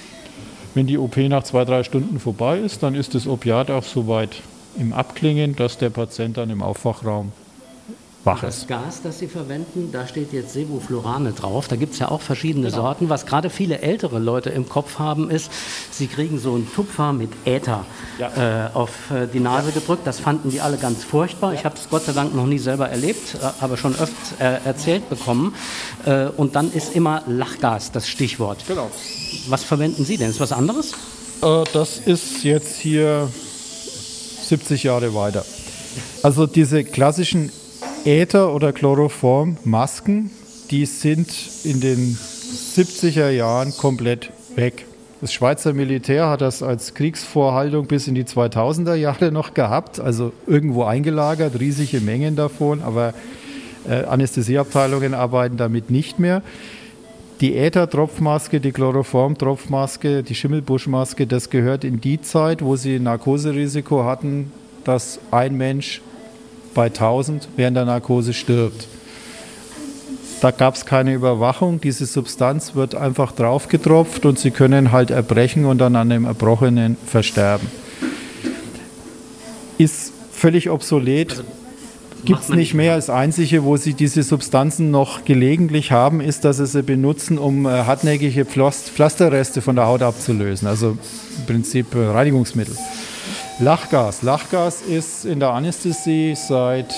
wenn die O P nach zwei, drei Stunden vorbei ist, dann ist das Opiat auch so weit im Abklingen, dass der Patient dann im Aufwachraum wach ist. Das Gas, das Sie verwenden, da steht jetzt Sevoflurane drauf. Da gibt es ja auch verschiedene genau. Sorten. Was gerade viele ältere Leute im Kopf haben, ist, sie kriegen so einen Tupfer mit Äther ja. äh, auf äh, die Nase ja. gedrückt. Das fanden die alle ganz furchtbar. Ja. Ich habe es Gott sei Dank noch nie selber erlebt, äh, aber schon öfter äh, erzählt bekommen. Äh, und dann ist immer Lachgas das Stichwort. Genau. Was verwenden Sie denn? Ist was anderes? Äh, das ist jetzt hier siebzig Jahre weiter. Also diese klassischen Äther- oder Chloroform-Masken, die sind in den siebziger Jahren komplett weg. Das Schweizer Militär hat das als Kriegsvorhaltung bis in die zweitausender Jahre noch gehabt, also irgendwo eingelagert, riesige Mengen davon, aber äh, Anästhesieabteilungen arbeiten damit nicht mehr. Die Äther-Tropfmaske, die Chloroform-Tropfmaske, die Schimmelbuschmaske, das gehört in die Zeit, wo sie Narkoserisiko hatten, dass ein Mensch bei tausend während der Narkose stirbt. Da gab es keine Überwachung. Diese Substanz wird einfach draufgetropft und Sie können halt erbrechen und dann an dem Erbrochenen versterben. Ist völlig obsolet. Also, gibt es nicht mehr. Das Einzige, wo Sie diese Substanzen noch gelegentlich haben, ist, dass Sie sie benutzen, um äh, hartnäckige Pflasterreste von der Haut abzulösen. Also im Prinzip äh, Reinigungsmittel. Lachgas. Lachgas ist in der Anästhesie seit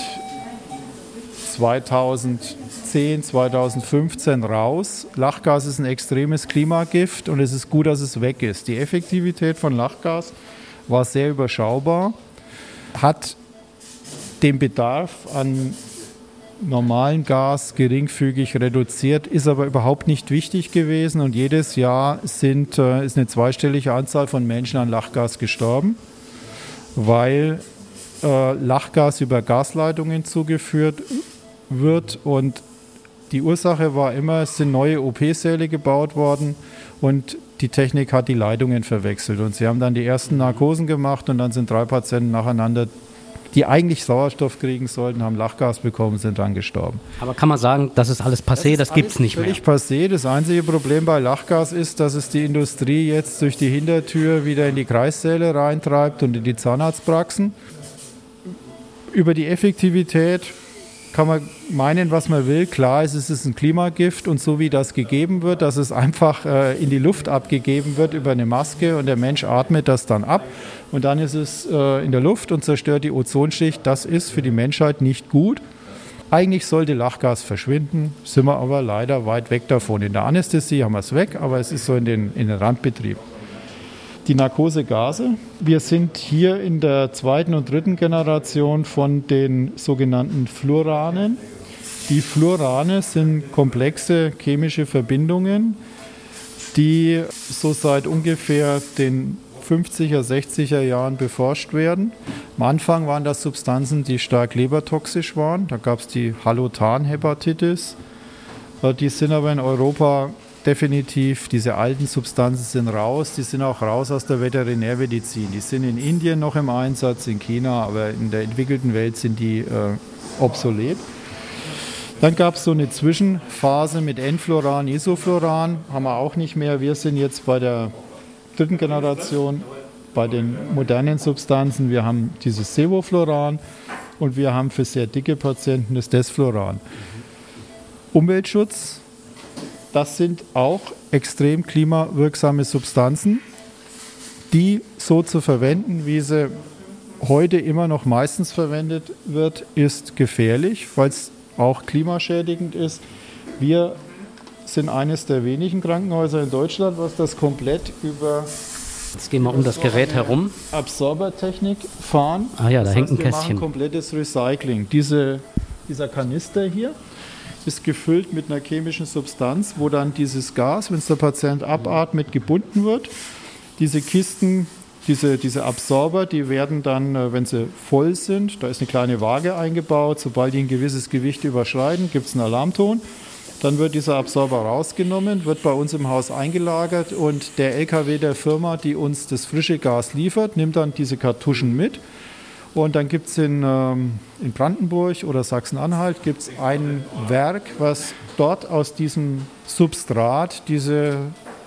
zweitausendzehn, zweitausendfünfzehn raus. Lachgas ist ein extremes Klimagift und es ist gut, dass es weg ist. Die Effektivität von Lachgas war sehr überschaubar, hat den Bedarf an normalen Gas geringfügig reduziert, ist aber überhaupt nicht wichtig gewesen. Und jedes Jahr sind, äh, ist eine zweistellige Anzahl von Menschen an Lachgas gestorben, weil äh, Lachgas über Gasleitungen zugeführt wird. Und die Ursache war immer, es sind neue O P-Säle gebaut worden und die Technik hat die Leitungen verwechselt. Und sie haben dann die ersten Narkosen gemacht und dann sind drei Patienten nacheinander, die eigentlich Sauerstoff kriegen sollten, haben Lachgas bekommen, sind dann gestorben. Aber kann man sagen, das ist alles passé, das, das gibt es nicht mehr? Völlig passé. Das einzige Problem bei Lachgas ist, dass es die Industrie jetzt durch die Hintertür wieder in die Kreissäle reintreibt und in die Zahnarztpraxen. Über die Effektivität kann man meinen, was man will. Klar ist, es ist ein Klimagift und so wie das gegeben wird, dass es einfach äh, in die Luft abgegeben wird über eine Maske und der Mensch atmet das dann ab und dann ist es äh, in der Luft und zerstört die Ozonschicht. Das ist für die Menschheit nicht gut. Eigentlich sollte Lachgas verschwinden, sind wir aber leider weit weg davon. In der Anästhesie haben wir es weg, aber es ist so in den, in den Randbetrieben. Die Narkosegase. Wir sind hier in der zweiten und dritten Generation von den sogenannten Fluoranen. Die Fluorane sind komplexe chemische Verbindungen, die so seit ungefähr den fünfziger, sechziger Jahren beforscht werden. Am Anfang waren das Substanzen, die stark lebertoxisch waren. Da gab es die Halotan-Hepatitis. Die sind aber in Europa definitiv, diese alten Substanzen sind raus, die sind auch raus aus der Veterinärmedizin. Die sind in Indien noch im Einsatz, in China, aber in der entwickelten Welt sind die äh, obsolet. Dann gab es so eine Zwischenphase mit Enfluoran, Isofluoran, haben wir auch nicht mehr. Wir sind jetzt bei der dritten Generation, bei den modernen Substanzen. Wir haben dieses Sevofluoran und wir haben für sehr dicke Patienten das Desfluoran. Umweltschutz. Das sind auch extrem klimawirksame Substanzen, die so zu verwenden, wie sie heute immer noch meistens verwendet wird, ist gefährlich, weil es auch klimaschädigend ist. Wir sind eines der wenigen Krankenhäuser in Deutschland, was das komplett über Jetzt gehen wir um das Gerät herum. Absorbertechnik fahren. Ah ja, da das hängt heißt, ein wir Kästchen. machen komplettes Recycling. Diese, dieser Kanister hier ist gefüllt mit einer chemischen Substanz, wo dann dieses Gas, wenn es der Patient abatmet, gebunden wird. Diese Kisten, diese, diese Absorber, die werden dann, wenn sie voll sind, da ist eine kleine Waage eingebaut, sobald die ein gewisses Gewicht überschreiten, gibt es einen Alarmton. Dann wird dieser Absorber rausgenommen, wird bei uns im Haus eingelagert und der L K W der Firma, die uns das frische Gas liefert, nimmt dann diese Kartuschen mit. Und dann gibt es in, ähm, in Brandenburg oder Sachsen-Anhalt gibt's ein Werk, was dort aus diesem Substrat diese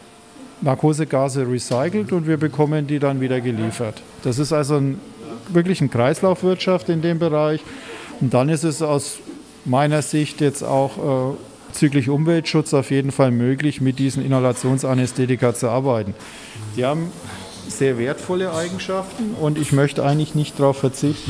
Narkosegase recycelt und wir bekommen die dann wieder geliefert. Das ist also ein, wirklich eine Kreislaufwirtschaft in dem Bereich. Und dann ist es aus meiner Sicht jetzt auch äh, bezüglich Umweltschutz auf jeden Fall möglich, mit diesen Inhalationsanästhetika zu arbeiten. Die haben sehr wertvolle Eigenschaften und ich möchte eigentlich nicht darauf verzichten.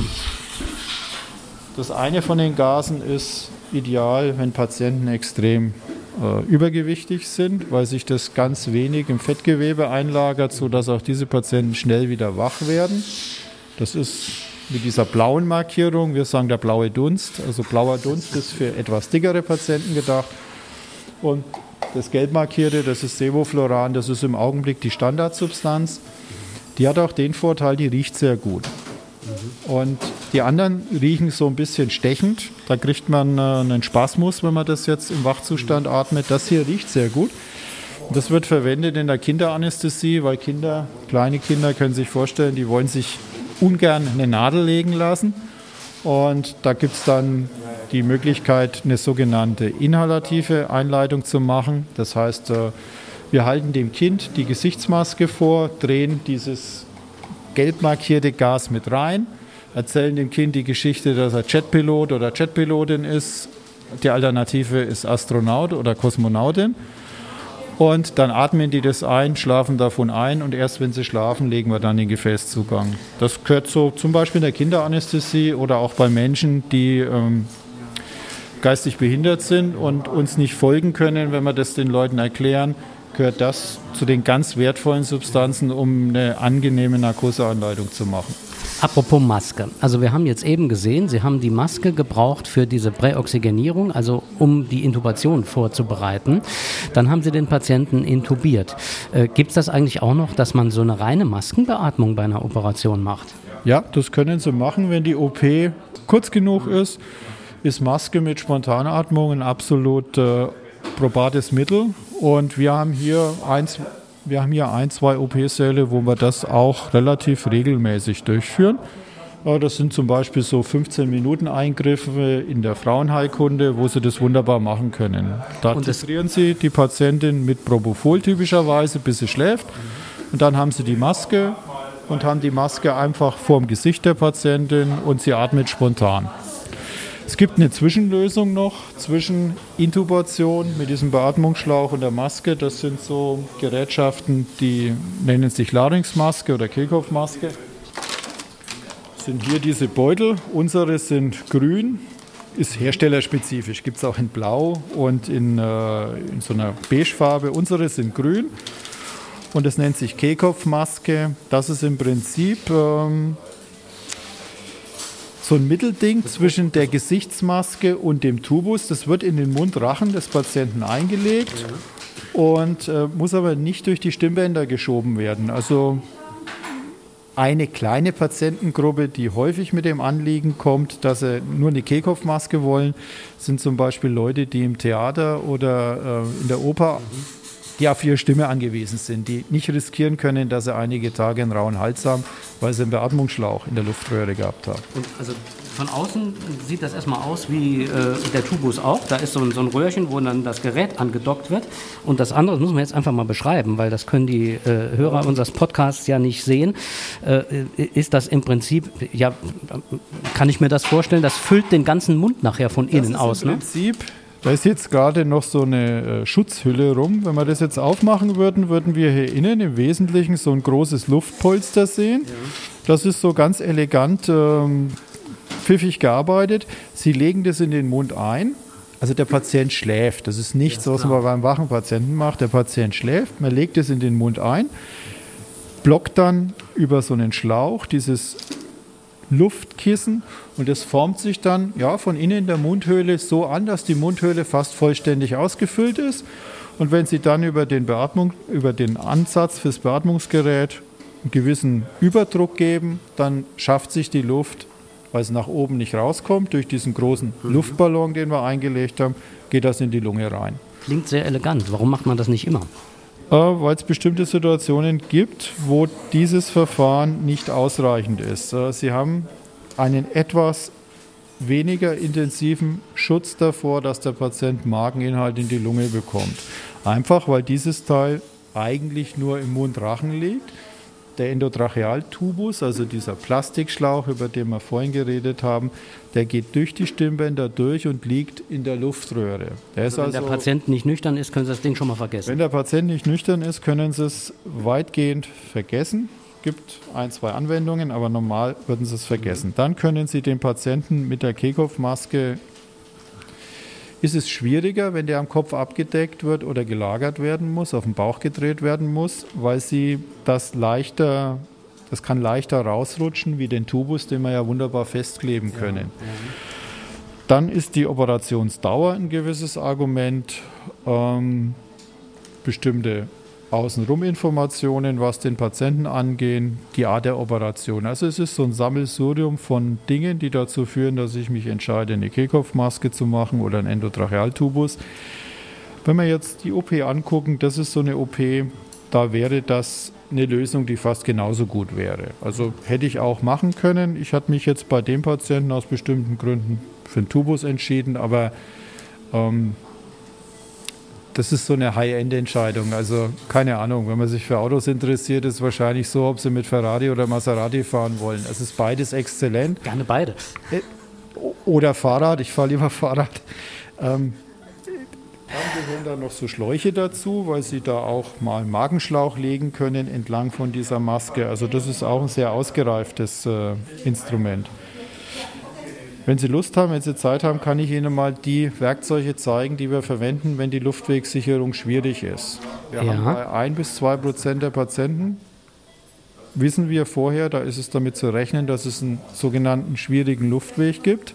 Das eine von den Gasen ist ideal, wenn Patienten extrem äh, übergewichtig sind, weil sich das ganz wenig im Fettgewebe einlagert, sodass auch diese Patienten schnell wieder wach werden. Das ist mit dieser blauen Markierung, wir sagen der blaue Dunst, also blauer Dunst ist für etwas dickere Patienten gedacht. Und das gelb markierte, das ist Sevofluoran, das ist im Augenblick die Standardsubstanz. Die hat auch den Vorteil, die riecht sehr gut. Und die anderen riechen so ein bisschen stechend. Da kriegt man äh, einen Spasmus, wenn man das jetzt im Wachzustand atmet. Das hier riecht sehr gut. Und das wird verwendet in der Kinderanästhesie, weil Kinder, kleine Kinder können sich vorstellen, die wollen sich ungern eine Nadel legen lassen. Und da gibt es dann die Möglichkeit, eine sogenannte inhalative Einleitung zu machen. Das heißt, äh, wir halten dem Kind die Gesichtsmaske vor, drehen dieses gelb markierte Gas mit rein, erzählen dem Kind die Geschichte, dass er Jetpilot oder Jetpilotin ist. Die Alternative ist Astronaut oder Kosmonautin. Und dann atmen die das ein, schlafen davon ein und erst wenn sie schlafen, legen wir dann den Gefäßzugang. Das gehört so zum Beispiel in der Kinderanästhesie oder auch bei Menschen, die ähm, geistig behindert sind und uns nicht folgen können, wenn wir das den Leuten erklären, gehört das zu den ganz wertvollen Substanzen, um eine angenehme Narkoseanleitung zu machen. Apropos Maske. Also wir haben jetzt eben gesehen, Sie haben die Maske gebraucht für diese Präoxygenierung, also um die Intubation vorzubereiten. Dann haben Sie den Patienten intubiert. Äh, gibt es das eigentlich auch noch, dass man so eine reine Maskenbeatmung bei einer Operation macht? Ja, das können Sie machen, wenn die O P kurz genug ist. Ist Maske mit Spontanatmung ein absolut äh, probates Mittel. Und wir haben hier eins, wir haben hier ein, zwei O P-Säle, wo wir das auch relativ regelmäßig durchführen. Äh, das sind zum Beispiel so fünfzehn Minuten Eingriffe in der Frauenheilkunde, wo Sie das wunderbar machen können. Da titrieren Sie die Patientin mit Propofol typischerweise, bis sie schläft. Und dann haben Sie die Maske und haben die Maske einfach vor dem Gesicht der Patientin und sie atmet spontan. Es gibt eine Zwischenlösung noch zwischen Intubation mit diesem Beatmungsschlauch und der Maske. Das sind so Gerätschaften, die nennen sich Larynxmaske oder Kehlkopfmaske. Das sind hier diese Beutel. Unsere sind grün, ist herstellerspezifisch. Gibt es auch in Blau und in, äh, in so einer Beigefarbe. Unsere sind grün. Und das nennt sich Kehlkopfmaske. Das ist im Prinzip ähm, so ein Mittelding zwischen der Gesichtsmaske und dem Tubus. Das wird in den Mundrachen des Patienten eingelegt und äh, muss aber nicht durch die Stimmbänder geschoben werden. Also eine kleine Patientengruppe, die häufig mit dem Anliegen kommt, dass sie nur eine Kehlkopfmaske wollen, sind zum Beispiel Leute, die im Theater oder äh, in der Oper die auf ihre Stimme angewiesen sind, die nicht riskieren können, dass sie einige Tage einen rauen Hals haben, weil sie einen Beatmungsschlauch in der Luftröhre gehabt haben. Und also von außen sieht das erstmal aus wie äh, der Tubus auch. Da ist so ein, so ein Röhrchen, wo dann das Gerät angedockt wird. Und das andere, das müssen wir jetzt einfach mal beschreiben, weil das können die äh, Hörer unseres Podcasts ja nicht sehen. Äh, ist das im Prinzip, ja, kann ich mir das vorstellen, das füllt den ganzen Mund nachher von innen aus, ne? Im Prinzip. Da ist jetzt gerade noch so eine äh, Schutzhülle rum. Wenn wir das jetzt aufmachen würden, würden wir hier innen im Wesentlichen so ein großes Luftpolster sehen. Ja. Das ist so ganz elegant ähm, pfiffig gearbeitet. Sie legen das in den Mund ein. Also der Patient schläft. Das ist nichts, ja, was man beim wachen Patienten macht. Der Patient schläft, man legt es in den Mund ein, blockt dann über so einen Schlauch dieses Luftkissen und es formt sich dann ja, von innen der Mundhöhle so an, dass die Mundhöhle fast vollständig ausgefüllt ist. Und wenn Sie dann über den, Beatmung, über den Ansatz fürs Beatmungsgerät einen gewissen Überdruck geben, dann schafft sich die Luft, weil es nach oben nicht rauskommt, durch diesen großen mhm. Luftballon, den wir eingelegt haben, geht das in die Lunge rein. Klingt sehr elegant. Warum macht man das nicht immer? Äh, weil es bestimmte Situationen gibt, wo dieses Verfahren nicht ausreichend ist. Äh, Sie haben einen etwas weniger intensiven Schutz davor, dass der Patient Mageninhalt in die Lunge bekommt. Einfach, weil dieses Teil eigentlich nur im Mundrachen liegt. Der Endotrachealtubus, also dieser Plastikschlauch, über den wir vorhin geredet haben, der geht durch die Stimmbänder durch und liegt in der Luftröhre. Der also wenn also, der Patient nicht nüchtern ist, können Sie das Ding schon mal vergessen? Wenn der Patient nicht nüchtern ist, können Sie es weitgehend vergessen. Es gibt ein, zwei Anwendungen, aber normal würden Sie es vergessen. Dann können Sie den Patienten mit der Kehlkopfmaske, ist es schwieriger, wenn der am Kopf abgedeckt wird oder gelagert werden muss, auf den Bauch gedreht werden muss, weil Sie das leichter, das kann leichter rausrutschen wie den Tubus, den wir ja wunderbar festkleben können. Ja, ja. Dann ist die Operationsdauer ein gewisses Argument, ähm, bestimmte Außenrum-Informationen, was den Patienten angehen, die Art der Operation. Also es ist so ein Sammelsurium von Dingen, die dazu führen, dass ich mich entscheide, eine Kehlkopfmaske zu machen oder einen Endotrachealtubus. Wenn wir jetzt die O P angucken, das ist so eine O P, da wäre das eine Lösung, die fast genauso gut wäre. Also hätte ich auch machen können. Ich hatte mich jetzt bei dem Patienten aus bestimmten Gründen für einen Tubus entschieden, aber ähm, das ist so eine High-End-Entscheidung. Also keine Ahnung, wenn man sich für Autos interessiert, ist es wahrscheinlich so, ob Sie mit Ferrari oder Maserati fahren wollen. Es ist beides exzellent. Gerne beide. Oder Fahrrad, ich fahre lieber Fahrrad. Ähm, dann gehören da noch so Schläuche dazu, weil Sie da auch mal einen Magenschlauch legen können entlang von dieser Maske. Also das ist auch ein sehr ausgereiftes äh, Instrument. Wenn Sie Lust haben, wenn Sie Zeit haben, kann ich Ihnen mal die Werkzeuge zeigen, die wir verwenden, wenn die Luftwegssicherung schwierig ist. Wir ja. haben bei ein bis zwei Prozent der Patienten wissen wir vorher, da ist es damit zu rechnen, dass es einen sogenannten schwierigen Luftweg gibt.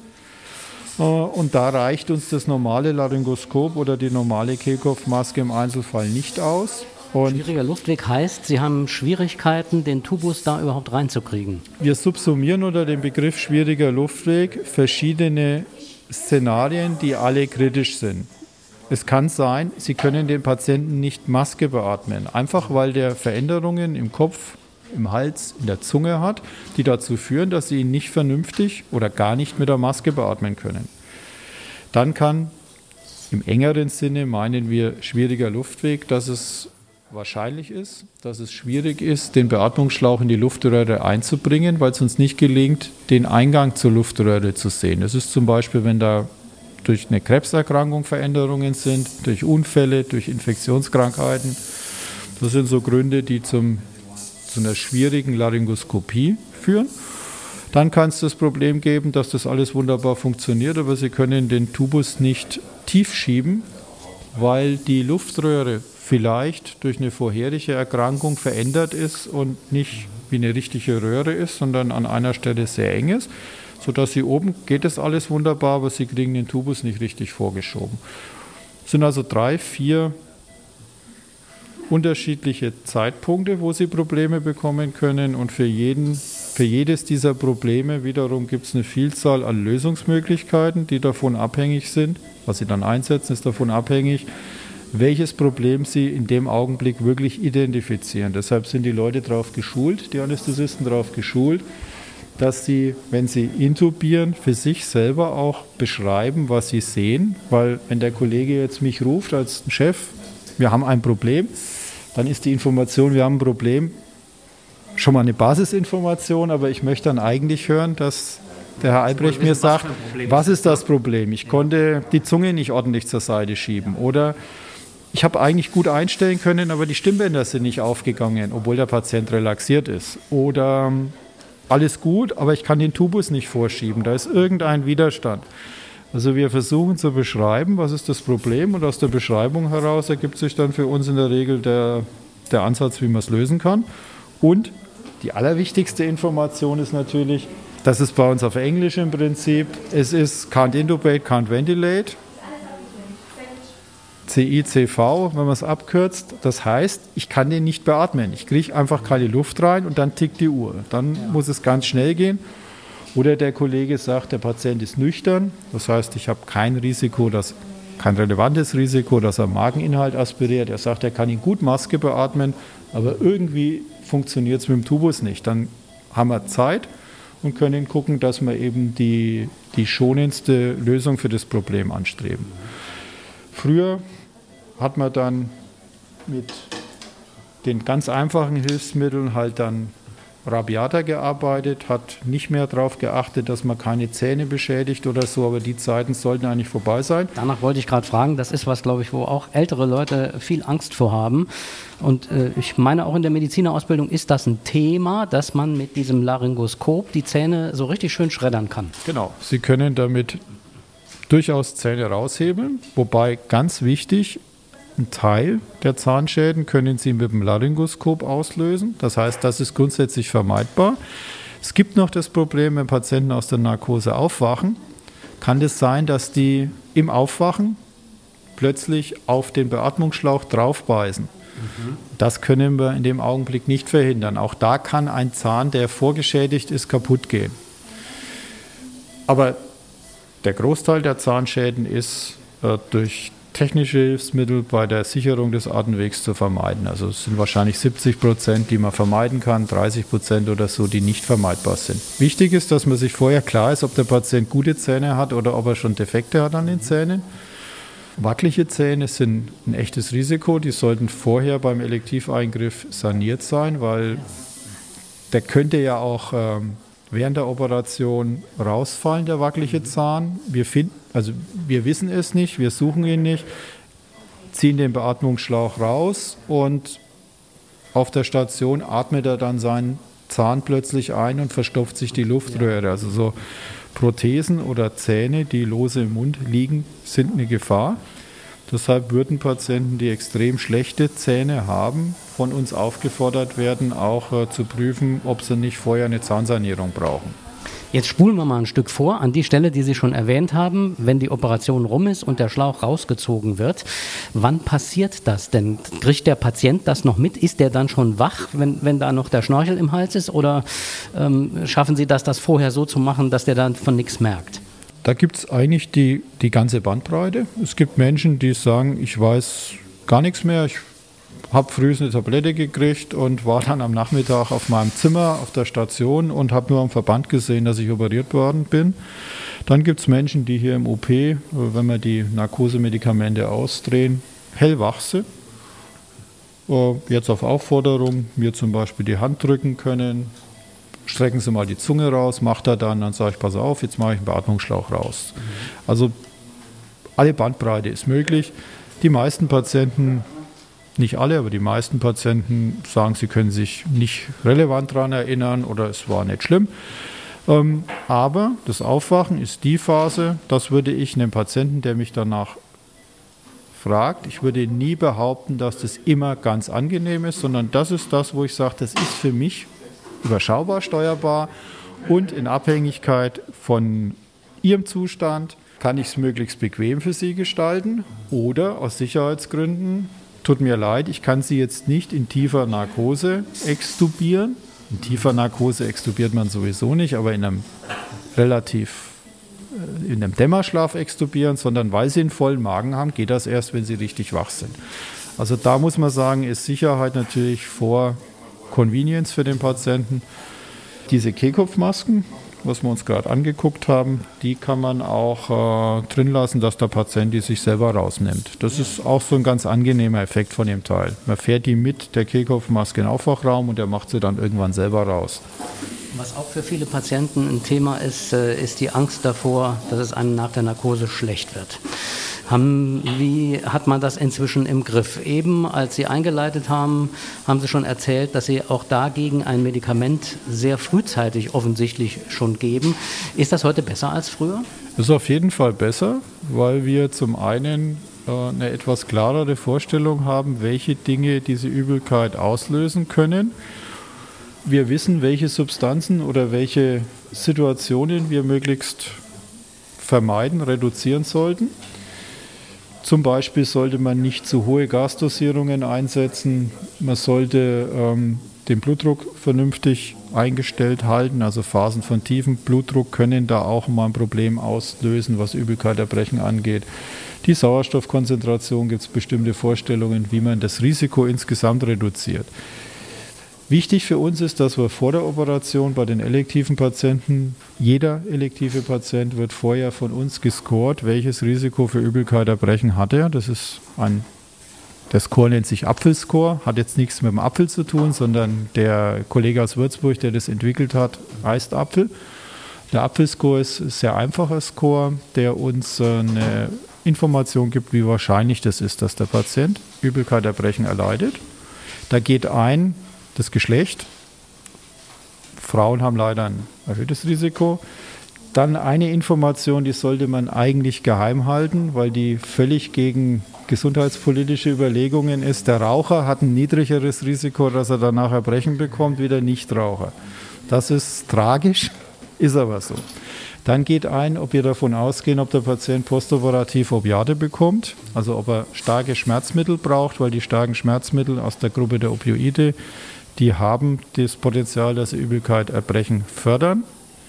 Und da reicht uns das normale Laryngoskop oder die normale Kehlkopfmaske im Einzelfall nicht aus. Und schwieriger Luftweg heißt, Sie haben Schwierigkeiten, den Tubus da überhaupt reinzukriegen. Wir subsumieren unter dem Begriff schwieriger Luftweg verschiedene Szenarien, die alle kritisch sind. Es kann sein, Sie können den Patienten nicht Maske beatmen, einfach weil der Veränderungen im Kopf, im Hals, in der Zunge hat, die dazu führen, dass Sie ihn nicht vernünftig oder gar nicht mit der Maske beatmen können. Dann kann im engeren Sinne, meinen wir, schwieriger Luftweg, dass es wahrscheinlich ist, dass es schwierig ist, den Beatmungsschlauch in die Luftröhre einzubringen, weil es uns nicht gelingt, den Eingang zur Luftröhre zu sehen. Das ist zum Beispiel, wenn da durch eine Krebserkrankung Veränderungen sind, durch Unfälle, durch Infektionskrankheiten. Das sind so Gründe, die zum, zu einer schwierigen Laryngoskopie führen. Dann kann es das Problem geben, dass das alles wunderbar funktioniert, aber Sie können den Tubus nicht tief schieben, weil die Luftröhre vielleicht durch eine vorherige Erkrankung verändert ist und nicht wie eine richtige Röhre ist, sondern an einer Stelle sehr eng ist, sodass Sie oben, geht das alles wunderbar, aber Sie kriegen den Tubus nicht richtig vorgeschoben. Es sind also drei, vier unterschiedliche Zeitpunkte, wo Sie Probleme bekommen können, und für jeden, für jedes dieser Probleme wiederum gibt es eine Vielzahl an Lösungsmöglichkeiten, die davon abhängig sind. Was Sie dann einsetzen, ist davon abhängig, welches Problem Sie in dem Augenblick wirklich identifizieren. Deshalb sind die Leute darauf geschult, die Anästhesisten darauf geschult, dass sie, wenn sie intubieren, für sich selber auch beschreiben, was sie sehen. Weil wenn der Kollege jetzt mich ruft als Chef, wir haben ein Problem, dann ist die Information, wir haben ein Problem, schon mal eine Basisinformation, aber ich möchte dann eigentlich hören, dass der Herr Albrecht mir sagt, was ist das Problem? Ich konnte die Zunge nicht ordentlich zur Seite schieben oder ich habe eigentlich gut einstellen können, aber die Stimmbänder sind nicht aufgegangen, obwohl der Patient relaxiert ist. Oder alles gut, aber ich kann den Tubus nicht vorschieben, da ist irgendein Widerstand. Also wir versuchen zu beschreiben, was ist das Problem, und aus der Beschreibung heraus ergibt sich dann für uns in der Regel der, der Ansatz, wie man es lösen kann. Und die allerwichtigste Information ist natürlich, das ist bei uns auf Englisch im Prinzip, es ist can't intubate, can't ventilate. C I C V, wenn man es abkürzt, das heißt, ich kann den nicht beatmen. Ich kriege einfach keine Luft rein und dann tickt die Uhr. Dann muss es ganz schnell gehen. Oder der Kollege sagt, der Patient ist nüchtern. Das heißt, ich habe kein Risiko, dass, kein relevantes Risiko, dass er Mageninhalt aspiriert. Er sagt, er kann ihn gut Maske beatmen, aber irgendwie funktioniert es mit dem Tubus nicht. Dann haben wir Zeit und können gucken, dass wir eben die, die schonendste Lösung für das Problem anstreben. Früher hat man dann mit den ganz einfachen Hilfsmitteln halt dann rabiater gearbeitet, hat nicht mehr darauf geachtet, dass man keine Zähne beschädigt oder so, aber die Zeiten sollten eigentlich vorbei sein. Danach wollte ich gerade fragen, das ist was, glaube ich, wo auch ältere Leute viel Angst vor haben. Und äh, ich meine, auch in der Medizinerausbildung ist das ein Thema, dass man mit diesem Laryngoskop die Zähne so richtig schön schreddern kann. Genau, Sie können damit durchaus Zähne raushebeln, wobei ganz wichtig, ein Teil der Zahnschäden können Sie mit dem Laryngoskop auslösen. Das heißt, das ist grundsätzlich vermeidbar. Es gibt noch das Problem, wenn Patienten aus der Narkose aufwachen, kann es sein, dass die im Aufwachen plötzlich auf den Beatmungsschlauch draufbeißen. Mhm. Das können wir in dem Augenblick nicht verhindern. Auch da kann ein Zahn, der vorgeschädigt ist, kaputt gehen. Aber der Großteil der Zahnschäden ist äh, durch technische Hilfsmittel bei der Sicherung des Atemwegs zu vermeiden. Also es sind wahrscheinlich siebzig Prozent, die man vermeiden kann, dreißig Prozent oder so, die nicht vermeidbar sind. Wichtig ist, dass man sich vorher klar ist, ob der Patient gute Zähne hat oder ob er schon Defekte hat an den Zähnen. Wackelige Zähne sind ein echtes Risiko. Die sollten vorher beim Elektiveingriff saniert sein, weil der könnte ja auch ähm, während der Operation rausfallen, der wackelige Zahn. Wir finden, also wir wissen es nicht, wir suchen ihn nicht, ziehen den Beatmungsschlauch raus und auf der Station atmet er dann seinen Zahn plötzlich ein und verstopft sich die Luftröhre. Also so Prothesen oder Zähne, die lose im Mund liegen, sind eine Gefahr. Deshalb würden Patienten, die extrem schlechte Zähne haben, von uns aufgefordert werden, auch äh, zu prüfen, ob sie nicht vorher eine Zahnsanierung brauchen. Jetzt spulen wir mal ein Stück vor, an die Stelle, die Sie schon erwähnt haben, wenn die Operation rum ist und der Schlauch rausgezogen wird. Wann passiert das denn? Kriegt der Patient das noch mit? Ist der dann schon wach, wenn, wenn da noch der Schnorchel im Hals ist? Oder ähm, schaffen Sie das, das vorher so zu machen, dass der dann von nichts merkt? Da gibt es eigentlich die, die ganze Bandbreite. Es gibt Menschen, die sagen, ich weiß gar nichts mehr, ich habe früh eine Tablette gekriegt und war dann am Nachmittag auf meinem Zimmer auf der Station und habe nur am Verband gesehen, dass ich operiert worden bin. Dann gibt es Menschen, die hier im O P, wenn wir die Narkosemedikamente ausdrehen, hellwach sind. Jetzt auf Aufforderung mir zum Beispiel die Hand drücken können. Strecken Sie mal die Zunge raus, macht er dann, dann sage ich, pass auf, jetzt mache ich einen Beatmungsschlauch raus. Also alle Bandbreite ist möglich. Die meisten Patienten, nicht alle, aber die meisten Patienten sagen, sie können sich nicht relevant daran erinnern oder es war nicht schlimm. Ähm, aber das Aufwachen ist die Phase, das würde ich einem Patienten, der mich danach fragt, ich würde nie behaupten, dass das immer ganz angenehm ist, sondern das ist das, wo ich sage, das ist für mich überschaubar steuerbar und in Abhängigkeit von Ihrem Zustand kann ich es möglichst bequem für Sie gestalten oder aus Sicherheitsgründen, tut mir leid, ich kann Sie jetzt nicht in tiefer Narkose extubieren. In tiefer Narkose extubiert man sowieso nicht, aber in einem relativ, in einem Dämmerschlaf extubieren, sondern weil Sie einen vollen Magen haben, geht das erst, wenn Sie richtig wach sind. Also da muss man sagen, ist Sicherheit natürlich vor Convenience für den Patienten. Diese Kehlkopfmasken, was wir uns gerade angeguckt haben, die kann man auch äh, drin lassen, dass der Patient die sich selber rausnimmt. Das ist auch so ein ganz angenehmer Effekt von dem Teil. Man fährt die mit der Kehlkopfmaske in den Aufwachraum und der macht sie dann irgendwann selber raus. Was auch für viele Patienten ein Thema ist, ist die Angst davor, dass es einem nach der Narkose schlecht wird. Haben, wie hat man das inzwischen im Griff? Eben, als Sie eingeleitet haben, haben Sie schon erzählt, dass Sie auch dagegen ein Medikament sehr frühzeitig offensichtlich schon geben. Ist das heute besser als früher? Das ist auf jeden Fall besser, weil wir zum einen äh, eine etwas klarere Vorstellung haben, welche Dinge diese Übelkeit auslösen können. Wir wissen, welche Substanzen oder welche Situationen wir möglichst vermeiden, reduzieren sollten. Zum Beispiel sollte man nicht zu hohe Gasdosierungen einsetzen. Man sollte ähm, den Blutdruck vernünftig eingestellt halten. Also Phasen von tiefem Blutdruck können da auch mal ein Problem auslösen, was Übelkeit, Erbrechen angeht. Die Sauerstoffkonzentration, gibt es bestimmte Vorstellungen, wie man das Risiko insgesamt reduziert. Wichtig für uns ist, dass wir vor der Operation bei den elektiven Patienten, jeder elektive Patient wird vorher von uns gescored, welches Risiko für Übelkeit, Erbrechen hat er. Das ist ein, der Score nennt sich Apfelscore, hat jetzt nichts mit dem Apfel zu tun, sondern der Kollege aus Würzburg, der das entwickelt hat, heißt Apfel. Der Apfelscore ist ein sehr einfacher Score, der uns eine Information gibt, wie wahrscheinlich das ist, dass der Patient Übelkeit, Erbrechen erleidet. Da geht ein das Geschlecht. Frauen haben leider ein erhöhtes Risiko. Dann eine Information, die sollte man eigentlich geheim halten, weil die völlig gegen gesundheitspolitische Überlegungen ist. Der Raucher hat ein niedrigeres Risiko, dass er danach Erbrechen bekommt, wie der Nichtraucher. Das ist tragisch, ist aber so. Dann geht ein, ob wir davon ausgehen, ob der Patient postoperativ Opiate bekommt, also ob er starke Schmerzmittel braucht, weil die starken Schmerzmittel aus der Gruppe der Opioide, die haben das Potenzial, dass sie Übelkeit, Erbrechen fördern.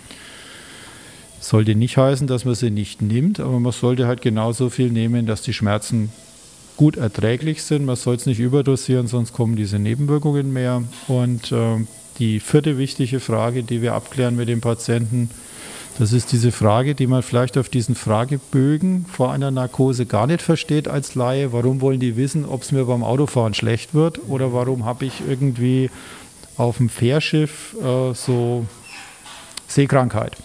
Sollte nicht heißen, dass man sie nicht nimmt, aber man sollte halt genauso viel nehmen, dass die Schmerzen gut erträglich sind. Man soll es nicht überdosieren, sonst kommen diese Nebenwirkungen mehr. Und äh, die vierte wichtige Frage, die wir abklären mit dem Patienten, das ist diese Frage, die man vielleicht auf diesen Fragebögen vor einer Narkose gar nicht versteht als Laie. Warum wollen die wissen, ob es mir beim Autofahren schlecht wird oder warum habe ich irgendwie auf dem Fährschiff äh, so Seekrankheit?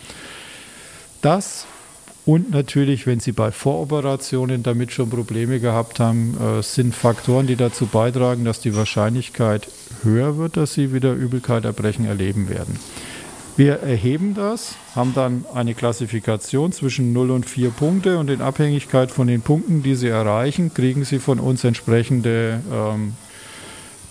Das und natürlich, wenn Sie bei Voroperationen damit schon Probleme gehabt haben, äh, sind Faktoren, die dazu beitragen, dass die Wahrscheinlichkeit höher wird, dass Sie wieder Übelkeit, Erbrechen erleben werden. Wir erheben das, haben dann eine Klassifikation zwischen null und vier Punkte und in Abhängigkeit von den Punkten, die Sie erreichen, kriegen Sie von uns entsprechende ähm,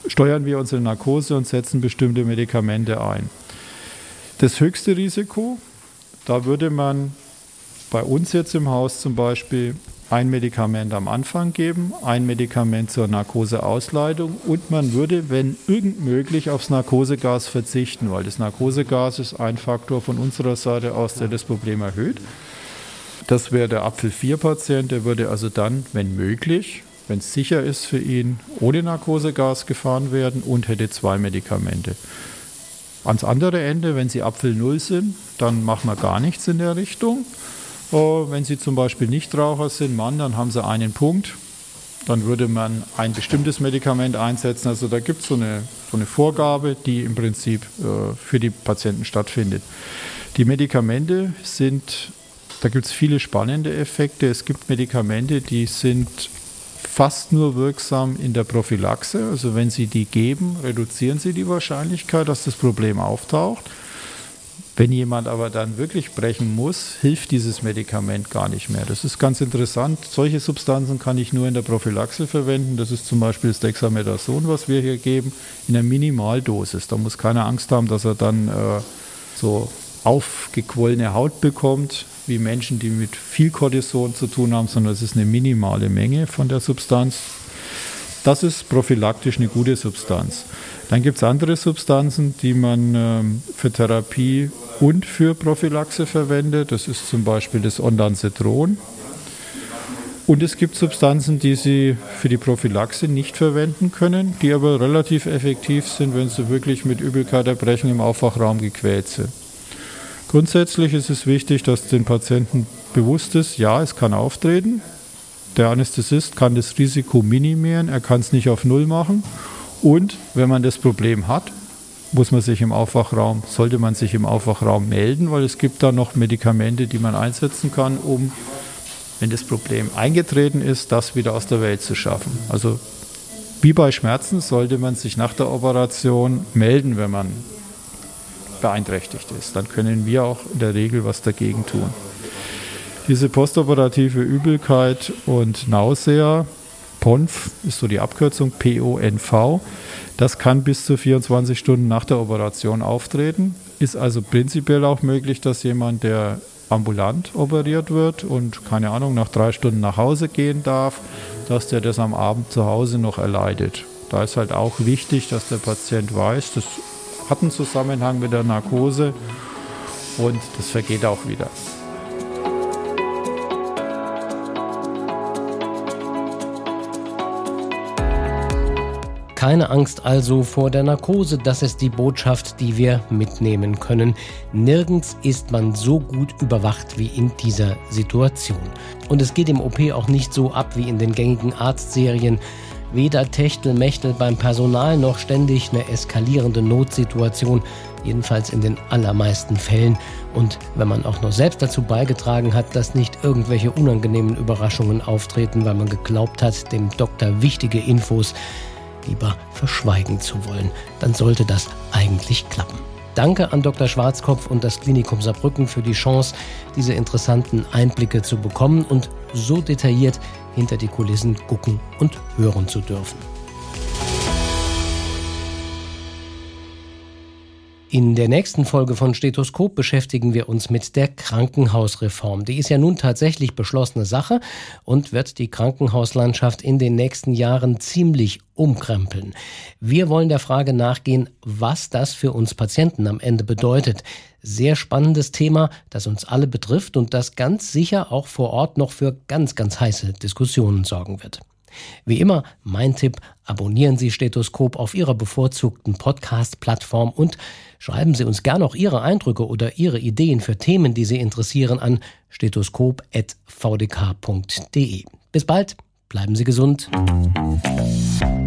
steuern wir unsere Narkose und setzen bestimmte Medikamente ein. Das höchste Risiko, da würde man bei uns jetzt im Haus zum Beispiel ein Medikament am Anfang geben, ein Medikament zur Narkoseausleitung und man würde, wenn irgend möglich, aufs Narkosegas verzichten, weil das Narkosegas ist ein Faktor von unserer Seite aus, der das Problem erhöht. Das wäre der Apfel vier Patient, der würde also dann, wenn möglich, wenn es sicher ist für ihn, ohne Narkosegas gefahren werden und hätte zwei Medikamente. Ans andere Ende, wenn Sie Apfel null sind, dann machen wir gar nichts in der Richtung. Wenn Sie zum Beispiel Nichtraucher sind, Mann, dann haben Sie einen Punkt. Dann würde man ein bestimmtes Medikament einsetzen. Also da gibt es so eine, so eine Vorgabe, die im Prinzip äh, für die Patienten stattfindet. Die Medikamente sind, da gibt es viele spannende Effekte. Es gibt Medikamente, die sind fast nur wirksam in der Prophylaxe. Also wenn Sie die geben, reduzieren Sie die Wahrscheinlichkeit, dass das Problem auftaucht. Wenn jemand aber dann wirklich brechen muss, hilft dieses Medikament gar nicht mehr. Das ist ganz interessant. Solche Substanzen kann ich nur in der Prophylaxe verwenden. Das ist zum Beispiel das Dexamethason, was wir hier geben, in einer Minimaldosis. Da muss keiner Angst haben, dass er dann äh, so aufgequollene Haut bekommt, wie Menschen, die mit viel Cortison zu tun haben, sondern es ist eine minimale Menge von der Substanz. Das ist prophylaktisch eine gute Substanz. Dann gibt es andere Substanzen, die man ähm, für Therapie und für Prophylaxe verwendet. Das ist zum Beispiel das Ondansetron. Und es gibt Substanzen, die Sie für die Prophylaxe nicht verwenden können, die aber relativ effektiv sind, wenn Sie wirklich mit Übelkeit, Erbrechen im Aufwachraum gequält sind. Grundsätzlich ist es wichtig, dass den Patienten bewusst ist, ja, es kann auftreten. Der Anästhesist kann das Risiko minimieren, er kann es nicht auf Null machen. Und wenn man das Problem hat, muss man sich im Aufwachraum, sollte man sich im Aufwachraum melden, weil es gibt da noch Medikamente, die man einsetzen kann, um, wenn das Problem eingetreten ist, das wieder aus der Welt zu schaffen. Also wie bei Schmerzen sollte man sich nach der Operation melden, wenn man beeinträchtigt ist. Dann können wir auch in der Regel was dagegen tun. Diese postoperative Übelkeit und Nausea, P O N V ist so die Abkürzung, P O N V, das kann bis zu vierundzwanzig Stunden nach der Operation auftreten. Ist also prinzipiell auch möglich, dass jemand, der ambulant operiert wird und, keine Ahnung, nach drei Stunden nach Hause gehen darf, dass der das am Abend zu Hause noch erleidet. Da ist halt auch wichtig, dass der Patient weiß, das hat einen Zusammenhang mit der Narkose und das vergeht auch wieder. Keine Angst also vor der Narkose, das ist die Botschaft, die wir mitnehmen können. Nirgends ist man so gut überwacht wie in dieser Situation. Und es geht im O P auch nicht so ab wie in den gängigen Arztserien. Weder Techtelmechtel beim Personal noch ständig eine eskalierende Notsituation, jedenfalls in den allermeisten Fällen. Und wenn man auch noch selbst dazu beigetragen hat, dass nicht irgendwelche unangenehmen Überraschungen auftreten, weil man geglaubt hat, dem Doktor wichtige Infos lieber verschweigen zu wollen, dann sollte das eigentlich klappen. Danke an Doktor Schwarzkopf und das Klinikum Saarbrücken für die Chance, diese interessanten Einblicke zu bekommen und so detailliert hinter die Kulissen gucken und hören zu dürfen. In der nächsten Folge von Stethoskop beschäftigen wir uns mit der Krankenhausreform. Die ist ja nun tatsächlich beschlossene Sache und wird die Krankenhauslandschaft in den nächsten Jahren ziemlich umkrempeln. Wir wollen der Frage nachgehen, was das für uns Patienten am Ende bedeutet. Sehr spannendes Thema, das uns alle betrifft und das ganz sicher auch vor Ort noch für ganz, ganz heiße Diskussionen sorgen wird. Wie immer, mein Tipp, abonnieren Sie Stethoskop auf Ihrer bevorzugten Podcast-Plattform und schreiben Sie uns gerne auch Ihre Eindrücke oder Ihre Ideen für Themen, die Sie interessieren, an stethoskop at v d k punkt d e. Bis bald, bleiben Sie gesund.